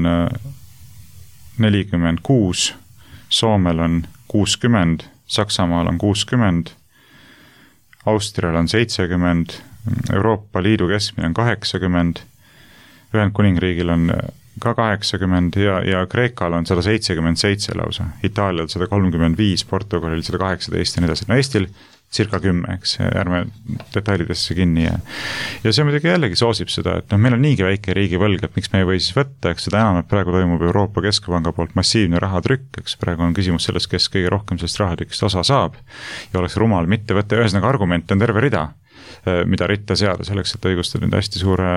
nelikümmend kuus, Soomel on kuuskümmend, Saksamaal on kuuskümmend, Austrial on seitsekümmend, Euroopa Liidu keskmine on kaheksakümmend, Ühendkuningriigil on ka kaheksakümmend ja, ja Kreekal on sada seitsekümmend seitse lausa, Itaalial sada kolmkümmend viis, Portugalil sada kaheksateist ja nii edasi. No Eestil circa kümme, eks, ärme detailidesse kinni jää. Ja see muidugi jällegi soosib seda, et noh, meil on niigi väike riigivõlg, et miks me ei või siis võtta, eks seda enam, et praegu toimub Euroopa Keskpanga poolt massiivne rahatrükk, eks praegu on küsimus sellest, kes kõige rohkem sellest rahatrükist osa saab ja oleks rumal mitte võtta, ühesõnaga argument on terve rida, mida ritta seada selleks, et õigustada nüüd hästi suure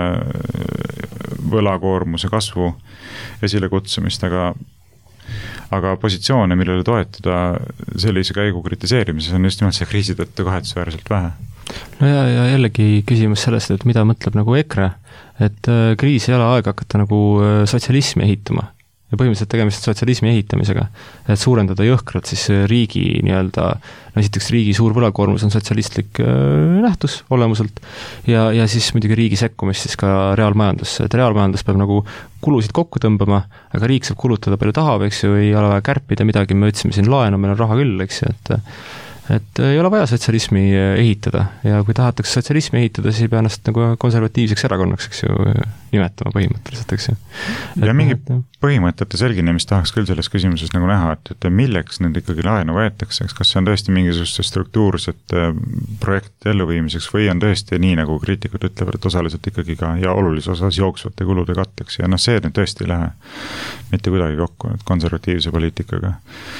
võlakoormuse kasvu esile kutsumist, aga aga positsioone, millele toetuda sellise käigu kritiseerimises on just nimelt see kriisi tõttu kahetsusväärselt vähe. No ja, ja jällegi küsimus sellest, et mida mõtleb nagu EKRE, et kriis ei ole aeg hakata nagu sotsialismi ehitama. Ja põhimõtteliselt tegemist sotsialismi ehitamisega, et suurendada jõhkralt siis riigi nii-öelda, no esiteks riigi suur võlakoormus on sotsialistlik nähtus olemuselt ja, ja siis muidugi riigi sekkumist siis ka reaalmajandusse, et reaalmajandus peab nagu kulusid kokku tõmbama, aga riik saab kulutada palju tahab, eks ju, ei ole vaja kärpida midagi, me võtsime siin laenu, meil on raha küll, eks ju, et et ei ole vaja sotsialismi ehitada ja kui tahetakse sotsialismi ehitada, siis ei pea ennast nagu konservatiivseks erakonnaks, eks ju, nimetama põhimõtteliselt, eks ju. Ja mingi põhimõtete selginemist tahaks küll selles küsimuses nagu näha, et, et milleks nüüd ikkagi laenu võetakse, kas see on tõesti mingisuguste struktuursete projektide elluviimiseks või on tõesti nii, nagu kriitikud ütlevad, et osaliselt ikkagi ka ja olulises osas jooksvate kulude katteks ja noh, see nüüd tõesti ei lähe mitte kuidagi kokku konservatiivse poliitikaga.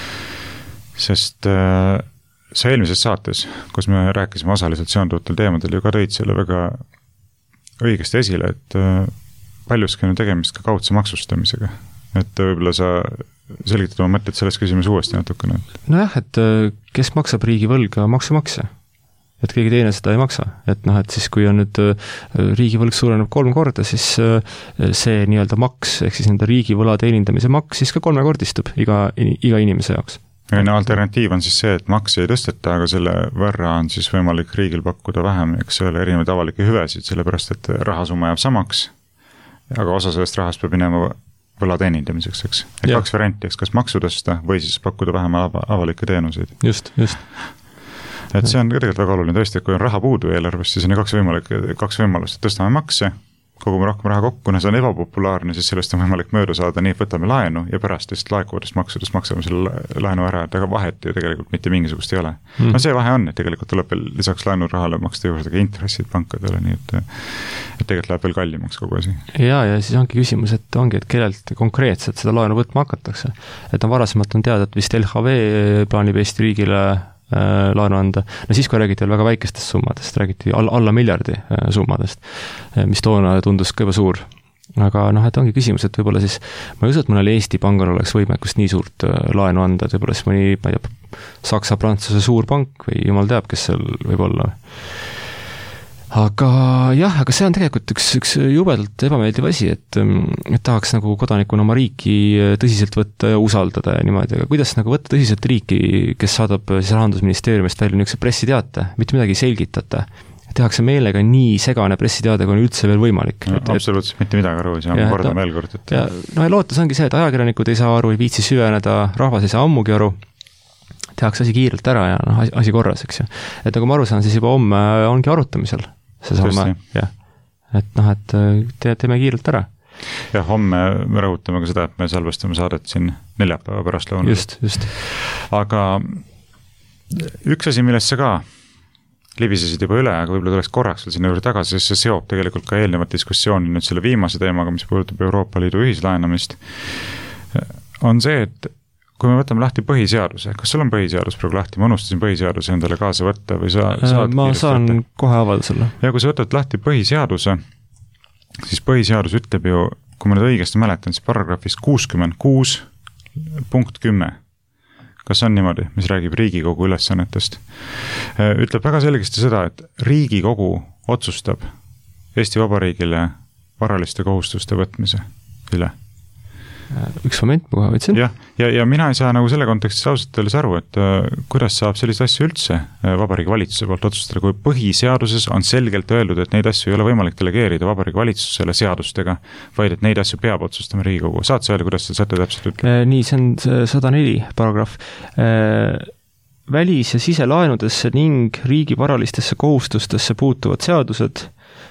Sest äh, sa eelmises saates, kus me rääkisime osaliselt seonduvatel teemadel, ju ka tõid selle väga õigesti esile, et paljuski on tegemist ka kaudse maksustamisega. Et võib-olla sa selgitad oma mõtted selles küsimus uuesti natukene. Nojah, et kes maksab riigi võlga maksumaksja? Et keegi teine seda ei maksa. Et noh, et siis kui on nüüd riigi võlg suureneb kolm korda, siis see nii-öelda maks, ehk siis nende riigi võla teenindamise maks siis ka kolmekordistub iga, iga inimese jaoks. No, alternatiiv on siis see, et makse ei tõsteta, aga selle võrra on siis võimalik riigil pakkuda vähem, eks ole, erinevaid avalikke hüvesid, sellepärast et rahasumma jääb samaks, aga osa sellest rahast peab minema võla teenindamiseks, eks. Et kaks varianti, eks, kas maksu tõsta või siis pakkuda vähem avalikke teenuseid. Just, just. Et see on tegelikult väga oluline tõesti, et kui on raha puudu eelarvest, siis on kaks võimalik, kaks võimalust, et tõstame makse, kogume rohkem raha kokku, kuna see on ebapopulaarne, siis sellest on võimalik mööda saada, nii et võtame laenu ja pärast lihtsalt laekuvatest maksudest maksame selle laenu ära, et aga vahet ju tegelikult mitte mingisugust ei ole. Mm. No see vahe on, et tegelikult tuleb veel lisaks laenurahale maksta juurde ka intressid pankadele, nii et, et tegelikult läheb veel kallimaks kogu asi. Ja, ja siis ongi küsimus, et ongi, et kellelt konkreetselt seda laenu võtma hakatakse. Et on varasemalt on teada, et vist L H V plaanib Eesti riigile laenu anda. No siis, kui räägiti veel väga väikestest summadest, räägiti alla, alla miljardi summadest, mis toona tundus ka juba suur. Aga noh, et ongi küsimus, et võib-olla siis, ma ei usu, et mõnel Eesti pangal oleks võimekust nii suurt laenu anda, et võib-olla siis mõni, ma ei tea, Saksa, Prantsuse suur pank või jumal teab, kes seal võib olla. Aga jah, aga see on tegelikult üks, üks jubedalt ebameeldiv asi, et, et tahaks nagu kodanikuna oma riiki tõsiselt võtta ja usaldada ja niimoodi, aga kuidas nagu võtta tõsiselt riiki, kes saadab siis Rahandusministeeriumist välja niisuguse pressiteate, mitte midagi selgitate, tehakse meelega nii segane pressiteade, kui on üldse veel võimalik. No, et, absoluutselt mitte midagi aru, see on korda veel kord. Et... Ja, no ja lootus ongi see, et ajakirjanikud ei saa aru, ei viitsi süveneda, rahvas ei saa ammugi aru, tehakse asi kiirelt ära ja noh, asi korras, eks ju. Et nagu ma aru saan, siis juba homme ongi arutamisel see saame, jah. Et noh, et te, teeme kiirelt ära. Ja homme me rõhutame ka seda, et me salvestame saadet siin neljapäeva pärast lõunal. Just, just. Aga üks asi, millest sa ka libisesid juba üle, aga võib-olla tuleks korraks sinna juurde tagasi, sest see seob tegelikult ka eelnevat diskussiooni nüüd selle viimase teemaga, mis puudutab Euroopa Liidu ühislaenamist, on see, et kui me võtame lahti põhiseaduse, kas sul on põhiseadus praegu lahti, ma unustasin põhiseaduse endale kaasa võtta või sa saad ma saan võtta? Kohe avada sulle. Ja kui sa võtad lahti põhiseaduse, siis põhiseadus ütleb ju, kui ma nüüd õigesti mäletan, siis paragrahvis kuuskümmend kuus punkt kümme, kas on niimoodi, mis räägib Riigikogu ülesannetest, ütleb väga selgesti seda, et Riigikogu otsustab Eesti Vabariigile varaliste kohustuste võtmise üle. Üks moment, ma kohe võtsin. Ja, ja, ja mina ei saa nagu selle kontekstis ausalt öeldes aru, et uh, kuidas saab sellist asju üldse uh, Vabariigi valitsuse poolt otsustada, kui põhiseaduses on selgelt öeldud, et neid asju ei ole võimalik delegeerida Vabariigi valitsusele seadustega, vaid et neid asju peab otsustama Riigikogu. Saad sa öelda, kuidas see säte täpselt ütleb? Nii, see on sada neli paragrahv. Välis- ja siselaenudesse ning riigi varalistesse kohustustesse puutuvad seadused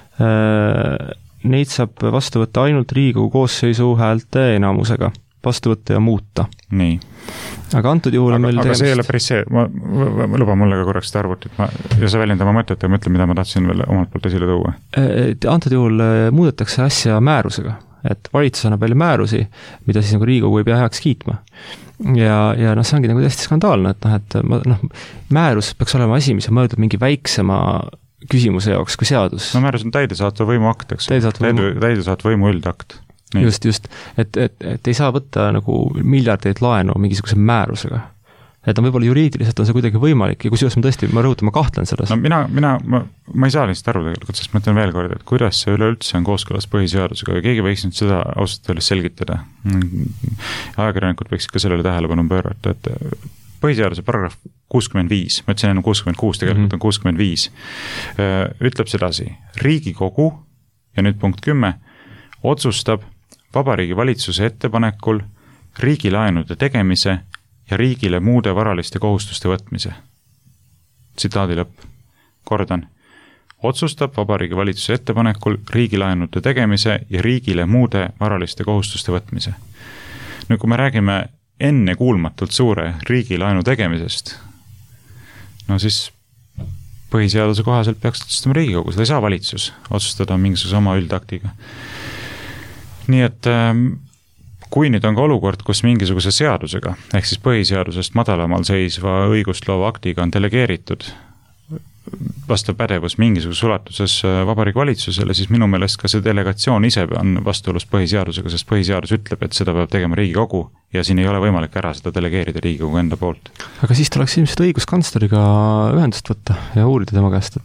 neid saab vastu võtta ainult Riigikogu koosseisu häälte enamusega, vastu võtta ja muuta. Nii. Aga antud juhul aga, meil aga tegemist... see ei ole päris see, ma, ma, ma luban mulle ka korraks seda arvutit ma, ja sa väljenda oma mõtet ja mõtle, mida ma tahtsin veel omalt poolt esile tuua. Antud juhul muudetakse asja määrusega, et valitsus annab välja määrusi, mida siis nagu Riigikogu ei pea heaks kiitma. Ja, ja noh, see ongi nagu täiesti skandaalne, et noh, et ma, noh, määrus peaks olema asi, mis on mõeldud mingi väiksema küsimuse jaoks kui seadus. No määrus on täidesaatva võimu akt, eks. Täidesaatva võimu üldakt. Nii. Just, just. Et, et, et ei saa võtta nagu miljardeid laenu mingisuguse määrusega. Et on võib-olla juriidiliselt on see kuidagi võimalik ja kusjuures ma tõesti, ma rõhutan, ma kahtlen selles. No mina, mina ma, ma ei saa lihtsalt aru tegelikult, sest ma ütlen veel kord, et kuidas see üleüldse on kooskõlas põhiseadusega ja keegi võiks nüüd seda ausalt öeldes selgitada. Ajakirjanikud võiksid ka sellele tähelepanu pöörata, et põhiseaduse paragrahv kuuskümmend viis, ma ütlesin enne kuuskümmend kuus, tegelikult on kuuskümmend viis, ütleb sedasi, Riigikogu, ja nüüd punkt kümme, otsustab Vabariigi valitsuse ettepanekul riigilaenude tegemise ja riigile muude varaliste kohustuste võtmise. Tsitaadi lõpp. Kordan. Otsustab Vabariigi valitsuse ettepanekul riigilaenude tegemise ja riigile muude varaliste kohustuste võtmise. Nüüd, kui me räägime enne kuulmatult suure riigilaenu tegemisest, no siis põhiseaduse kohaselt peaks otsustama Riigikogu, seda ei saa valitsus otsustada mingisuguse oma üldaktiga. Nii et kui nüüd on ka olukord, kus mingisuguse seadusega, ehk siis põhiseadusest madalamal seisva õigustloova aktiga on delegeeritud vastav pädevus mingisuguses ulatuses Vabariigi valitsusele, siis minu meelest ka see delegatsioon ise on vastuolus põhiseadusega, sest põhiseadus ütleb, et seda peab tegema Riigikogu ja siin ei ole võimalik ära seda delegeerida Riigikogu enda poolt. Aga siis tuleks ilmselt õiguskantsleriga ühendust võtta ja uurida tema käest, et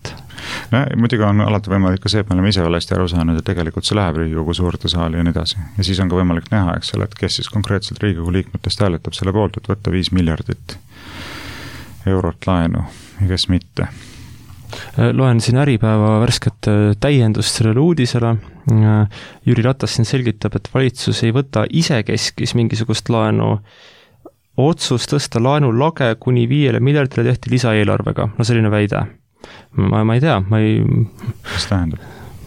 no muidugi on alati võimalik ka see, et me oleme ise valesti aru saanud, et tegelikult see läheb Riigikogu suurde saali ja nii edasi. Ja siis on ka võimalik näha, eks ole, et kes siis konkreetselt Riigikogu liikmetest hääletab selle poolt, et võtta viis miljardit eurot laenu ja kes mitte. Loen siin Äripäeva värsket täiendust sellele uudisele. Jüri Ratas siin selgitab, et valitsus ei võta ise keskis mingisugust laenu. Otsus tõsta laenu lage kuni viiele miljardile tehti lisaeelarvega. No selline väide. Ma, ma ei tea, ma ei... Mis tähendab?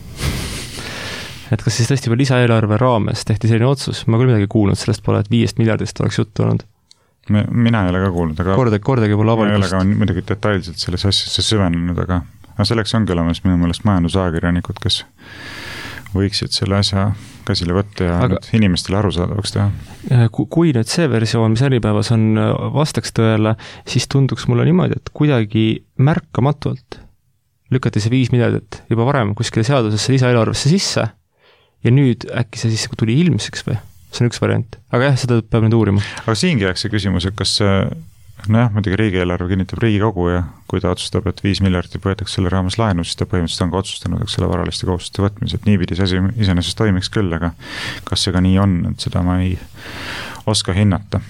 Et kas siis tõesti või lisaeelarve raames tehti selline otsus? Ma küll midagi kuulnud sellest pole, et viiest miljardist oleks juttu olnud. Mina ei ole ka kuulnud, aga... Kordagi, kordagi pole avalikust. Ma ei ole ka muidugi detailselt selles asjasse süvenenud, aga selleks ongi olemas minu meelest majandusajakirjanikud, kes võiksid selle asja käsile võtta ja aga, inimestele aru saadavaks teha. Kui nüüd see versioon, mis Äripäevas on vastaks tõele, siis tunduks mulle niimoodi, et kuidagi märkamatult lükati see viis miljardit juba varem kuskile seadusesse lisaeelarvesse sisse ja nüüd äkki see siis tuli ilmseks või? See on üks variant. Aga jah, seda peab nüüd uurima. Aga siingi jääks see küsimus, et kas nojah, muidugi riigieelarve kinnitab Riigikogu ja kui ta otsustab, et viis miljardit võetakse selle raames laenu, siis ta põhimõtteliselt on ka otsustanud, eks selle varaliste kohustuste võtmise, et niipidi see asi iseenesest toimiks küll, aga kas see ka nii on, et seda ma ei oska hinnata.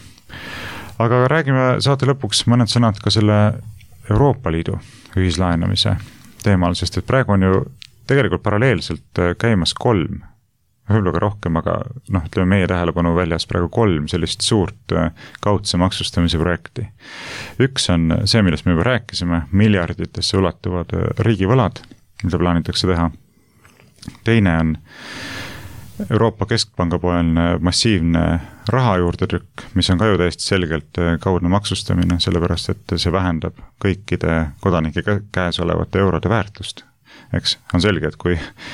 Aga räägime saate lõpuks mõned sõnad ka selle Euroopa Liidu ühislaenamise teemal, sest et praegu on ju tegelikult paralleelselt käimas kolm võib-olla ka rohkem, aga noh, ütleme meie tähelepanu väljas praegu kolm sellist suurt kaudse maksustamise projekti. Üks on see, millest me juba rääkisime, miljarditesse ulatuvad riigivõlad, mida plaanitakse teha. Teine on Euroopa Keskpanga poelne massiivne raha juurdetrükk, mis on ka ju täiesti selgelt kaudne maksustamine, sellepärast et see vähendab kõikide kodanike käes olevate eurode väärtust. Eks on selge, et kui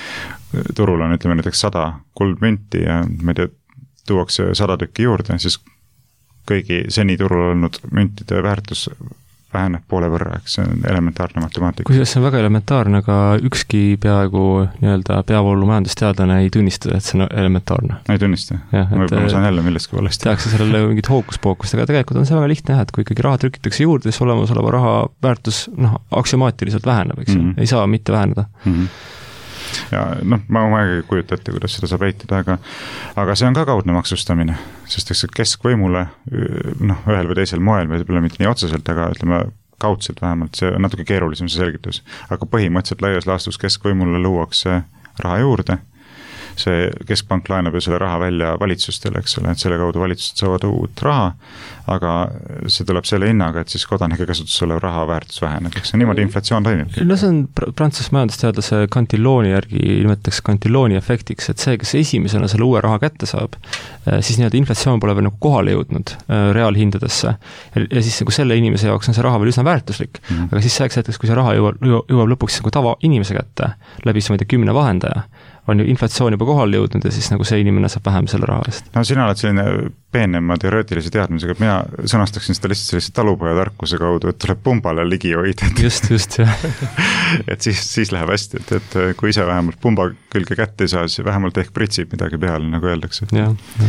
turul on, ütleme näiteks sada kuldmünti ja me te, tuuakse sada tükki juurde, siis kõigi seni turul olnud müntide väärtus väheneb poole võrra, eks see on elementaarne matemaatika. Kusjuures see on väga elementaarne, aga ükski peaaegu nii-öelda peavoolu majandusteadlane ei tunnista, et see on elementaarne. Ei tunnista? Võib-olla ma saan jälle millestki valesti. Tehakse sellele mingit hookuspookust, aga tegelikult on see väga lihtne, et kui ikkagi raha trükitakse juurde, siis olemasoleva raha väärtus noh, aksiomaatiliselt väheneb, eks mm -hmm. ei saa mitte väheneda. Mm -hmm. Ja noh, ma ma ei kujuta ette, kuidas seda saab eitada, aga, aga see on ka kaudne maksustamine, sest eks keskvõimule noh, ühel või teisel moel, või võib-olla mitte nii otseselt, aga ütleme kaudselt vähemalt, see on natuke keerulisem see selgitus, aga põhimõtteliselt laias laastus keskvõimule luuakse raha juurde, see keskpank laenab ju selle raha välja valitsustele, eks ole, et selle kaudu valitsused saavad uut raha, aga see tuleb selle hinnaga, et siis kodanike käsutus olev raha väärtus väheneb, eks see niimoodi inflatsioon toimib. No see on Prantsuse majandusteadlase Cantilloni järgi ilmetakse Cantilloni efektiks, et see, kes esimesena selle uue raha kätte saab, siis nii-öelda inflatsioon pole veel nagu kohale jõudnud reaalhindadesse ja siis nagu selle inimese jaoks on see raha veel üsna väärtuslik, mm. aga siis selleks hetkeks, kui see raha jõuab, jõuab lõpuks nagu tava inimese kätte läbi see mõide kümne vahendaja, on ju inflatsioon juba kohale jõudnud ja siis nagu see inimene saab vähem selle raha eest. No sina oled selline peenema teoreetilise teadmisega, et mina sõnastaksin seda lihtsalt sellise talupoja tarkuse kaudu, et tuleb pumbale ligi hoida. Just, just, jah. et siis, siis läheb hästi, et, et kui ise vähemalt pumba külge kätte ei saa, siis vähemalt ehk pritsib midagi peale, nagu öeldakse. Jah,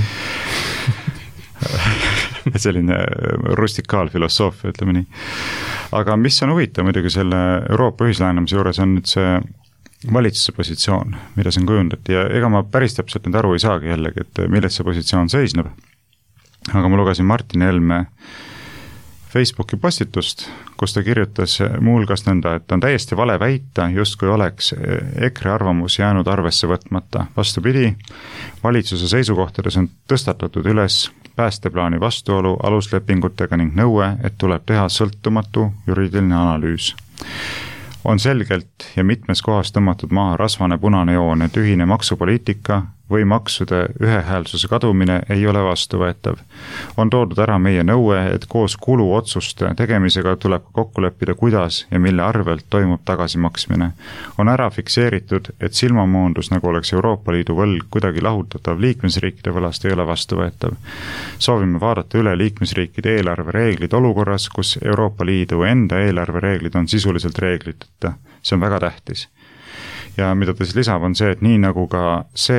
jah. selline rustikaalfilosoofia, ütleme nii. Aga mis on huvitav muidugi selle Euroopa ühislaenamise juures on nüüd see valitsuse positsioon, mida siin kujundati ja ega ma päris täpselt nüüd aru ei saagi jällegi, et milles see positsioon seisneb. Aga ma lugesin Martin Helme Facebooki postitust, kus ta kirjutas muuhulgas nõnda, et on täiesti vale väita, justkui oleks EKRE arvamus jäänud arvesse võtmata. Vastupidi, valitsuse seisukohtades on tõstatatud üles päästeplaani vastuolu aluslepingutega ning nõue, et tuleb teha sõltumatu juriidiline analüüs. On selgelt ja mitmes kohas tõmmatud maha rasvane punane joon, et ühine maksupoliitika või maksude ühehäälsuse kadumine ei ole vastuvõetav. On toodud ära meie nõue, et koos kuluotsuste tegemisega tuleb kokku leppida, kuidas ja mille arvelt toimub tagasimaksmine. On ära fikseeritud, et silmamoondus, nagu oleks Euroopa Liidu võlg kuidagi lahutatav liikmesriikide võlast, ei ole vastuvõetav. Soovime vaadata üle liikmesriikide eelarvereeglid olukorras, kus Euroopa Liidu enda eelarvereeglid on sisuliselt reegliteta. See on väga tähtis. Ja mida ta siis lisab, on see, et nii nagu ka see,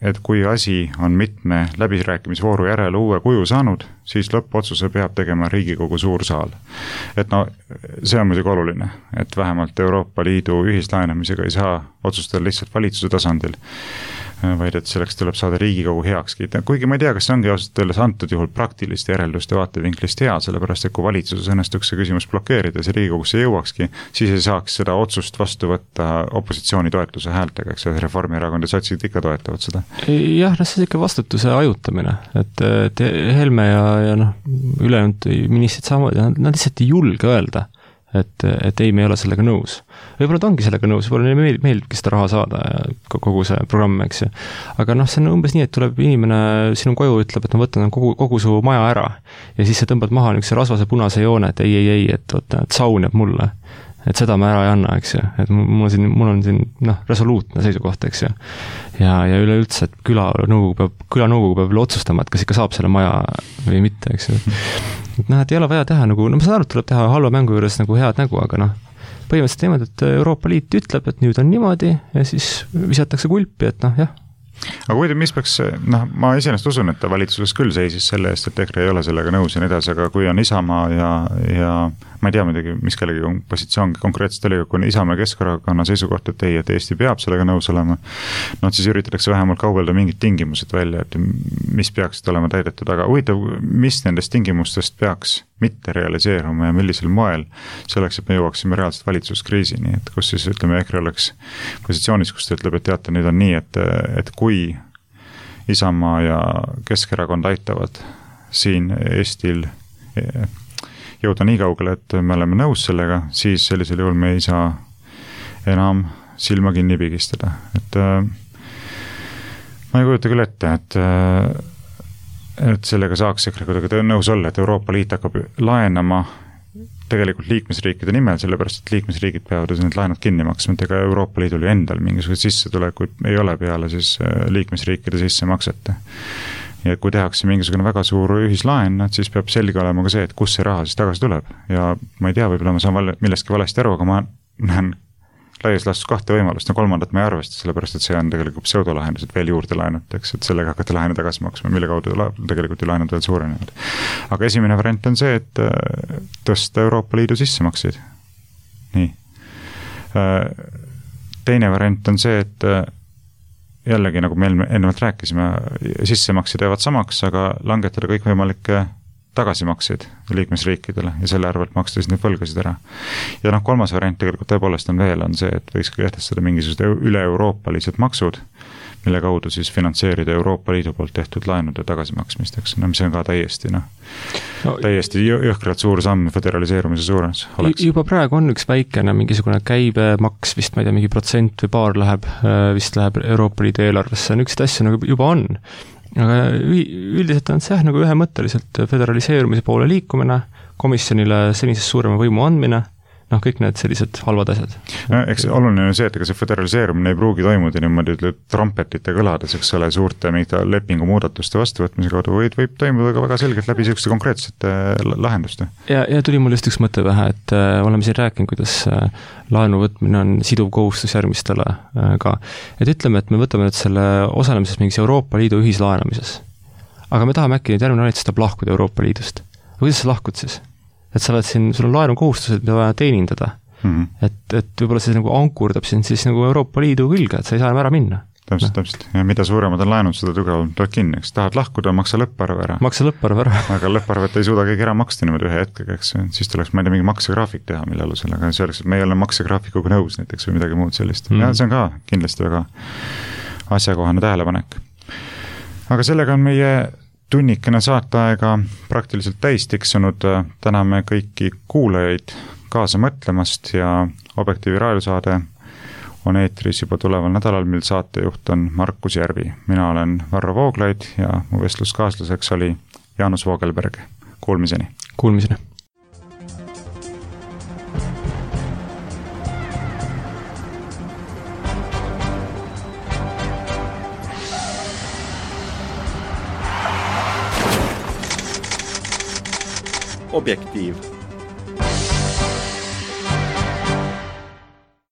et kui asi on mitme läbirääkimisvooru järel uue kuju saanud, siis lõppotsuse peab tegema Riigikogu suur saal. Et no, see on muidugi oluline, et vähemalt Euroopa Liidu ühislaenamisega ei saa otsustada lihtsalt valitsuse tasandil, vaid et selleks tuleb saada Riigikogu heaks kiita. Kuigi ma ei tea, kas see ongi ausalt öeldes antud juhul praktiliste järelduste vaatevinklist hea, sellepärast et kui valitsuses õnnestuks see küsimus blokeerida ja see Riigikogusse jõuakski, siis ei saaks seda otsust vastu võtta opositsiooni toetuse häältega, eks Reformierakond ja sotsid ikka toetavad seda. Jah, no see on ikka vastutuse ajutamine, et, et Helme ja, ja noh, ülejäänud ministrid samamoodi, nad lihtsalt ei julge öelda, et, et ei, me ei ole sellega nõus. Võib-olla ta ongi sellega nõus, võib-olla neile meeldib, meeldibki seda raha saada kogu see programm, eks ju. Aga noh, see on umbes nii, et tuleb inimene sinu koju ütleb, et ma võtan kogu, kogu su maja ära ja siis sa tõmbad maha niisuguse rasvase punase joone, et ei, ei, ei, et, et, et saun jääb mulle. Et seda ma ära ei anna, eks ju. Et mul on siin, mul on siin noh, resoluutne seisukoht, eks ju. Ja, ja üleüldse, et küla nõukogu peab, küla nõukogu peab otsustama, et kas ikka saab selle maja või mitte, eks ju. Et noh, et ei ole vaja teha nagu, no ma saan aru, tuleb teha halva mängu juures nagu head nägu, aga noh, põhimõtteliselt niimoodi, et Euroopa Liit ütleb, et nüüd on niimoodi ja siis visatakse kulpi, et noh, jah. Aga kui te, mis peaks, noh, ma iseenesest usun, et ta valitsuses küll seisis selle eest, et EKRE ei ole sellega nõus ja nii edasi, aga kui on Isamaa ja, ja ma ei tea midagi, mis kellegi positsioon konkreetselt oli, kui on Isamaa Keskerakonna seisukoht, et ei, et Eesti peab sellega nõus olema, no siis üritatakse vähemalt kaubelda mingid tingimused välja, et mis peaksid olema täidetud, aga huvitav, mis nendest tingimustest peaks mitte realiseeruma ja millisel moel selleks, et me jõuaksime reaalselt valitsuskriisini, et kus siis ütleme, EKRE oleks positsioonis, kus ta ütleb, et teate, nüüd on nii, et, et kui Isamaa ja Keskerakond aitavad siin Eestil jõuda nii kaugele, et me oleme nõus sellega, siis sellisel juhul me ei saa enam silma kinni pigistada. Et äh, ma ei kujuta küll ette, et, äh, et sellega saaks EKRE kuidagi nõus olla, et Euroopa Liit hakkab laenama tegelikult liikmesriikide nimel, sellepärast, et liikmesriigid peavad need laenud kinni maksma, et ega Euroopa Liidul endal mingisugused sissetulekuid ei ole peale siis liikmesriikide sissemaksete. Ja kui tehakse mingisugune väga suur ühislaen, siis peab selge olema ka see, et kus see raha siis tagasi tuleb. Ja ma ei tea, võib-olla ma saan millestki valesti aru, aga ma näen laias laastus kahte võimalust. No kolmandat ma ei arvesta, sellepärast, et see on tegelikult pseudolahendus, et veel juurde laenuteks, et sellega hakata laenu tagasi maksma, mille kaudu tegelikult ju laenud veel suurenevad. Aga esimene variant on see, et tõsta Euroopa Liidu sissemakseid. Nii. Teine variant on see, et jällegi, nagu me ennevalt rääkisime, sissemaksed jäävad samaks, aga langetada kõik võimalikke tagasimakseid liikmesriikidele ja selle arvelt maksta siis need võlgasid ära. Ja noh, kolmas variant tegelikult tõepoolest on veel, on see, et võiks kehtestada mingisugused üle-euroopalised maksud, mille kaudu siis finantseerida Euroopa Liidu poolt tehtud laenude tagasimaksmist, eks, no mis on ka täiesti, noh, no, täiesti jõhkralt suur samm föderaliseerumise suurens. Juba praegu on üks väikene mingisugune käibemaks, vist ma ei tea, mingi protsent või paar läheb, vist läheb Euroopa Liidu eelarvesse, on üks asju nagu juba on. Aga üldiselt on see nagu ühemõtteliselt föderaliseerumise poole liikumine, komisjonile senisest suurema võimu andmine, noh, kõik need sellised halvad asjad. No, eks oluline on see, et ega see föderaliseerumine ei pruugi toimuda niimoodi trompetite kõlades, eks ole, suurte mingite lepingu muudatuste vastuvõtmise kaudu, võid võib toimuda ka väga selgelt läbi sellised konkreetsete lahenduste. Ja, ja tuli mul just üks mõte vähe, et äh, oleme siin rääkinud, kuidas äh, laenu võtmine on siduv kohustus järgmistele äh, ka. Et ütleme, et me võtame nüüd selle osalemises mingis Euroopa Liidu ühislaenamises. Aga me tahame äkki nüüd järgmine valitsus tahab lahkuda Euroopa Liidust. Aga kuidas sa lahkud siis? Et sa oled siin, sul on laenu kohustused, mida vaja teenindada. Mm-hmm. Et, et võib-olla see nagu ankurdab sind siis nagu Euroopa Liidu külge, et sa ei saa ära minna. Täpselt, no. täpselt. Ja mida suuremad on laenud, seda tugevam tuleb kinni. Eks tahad lahkuda, maksa lõpparve ära. Maksa lõpparve ära. Aga lõpparvet ei suuda keegi ära maksta niimoodi ühe hetkega, eks. Siis tuleks, ma ei tea, mingi maksegraafik teha, mille alusel, aga see oleks, et me ei ole maksegraafikuga nõus näiteks või midagi muud sellist. Mm. Ja see on ka kindlasti väga asjakohane tähelepanek. Aga sellega on meie tunnikene saateaega praktiliselt täis tiksunud. Täname kõiki kuulajaid kaasa mõtlemast ja Objektiivi raadiosaade on eetris juba tuleval nädalal, mil saatejuht on Markus Järvi. Mina olen Varro Vooglaid ja mu vestluskaaslaseks oli Jaanus Voogelberg. Kuulmiseni. Kuulmiseni. Objektiiv.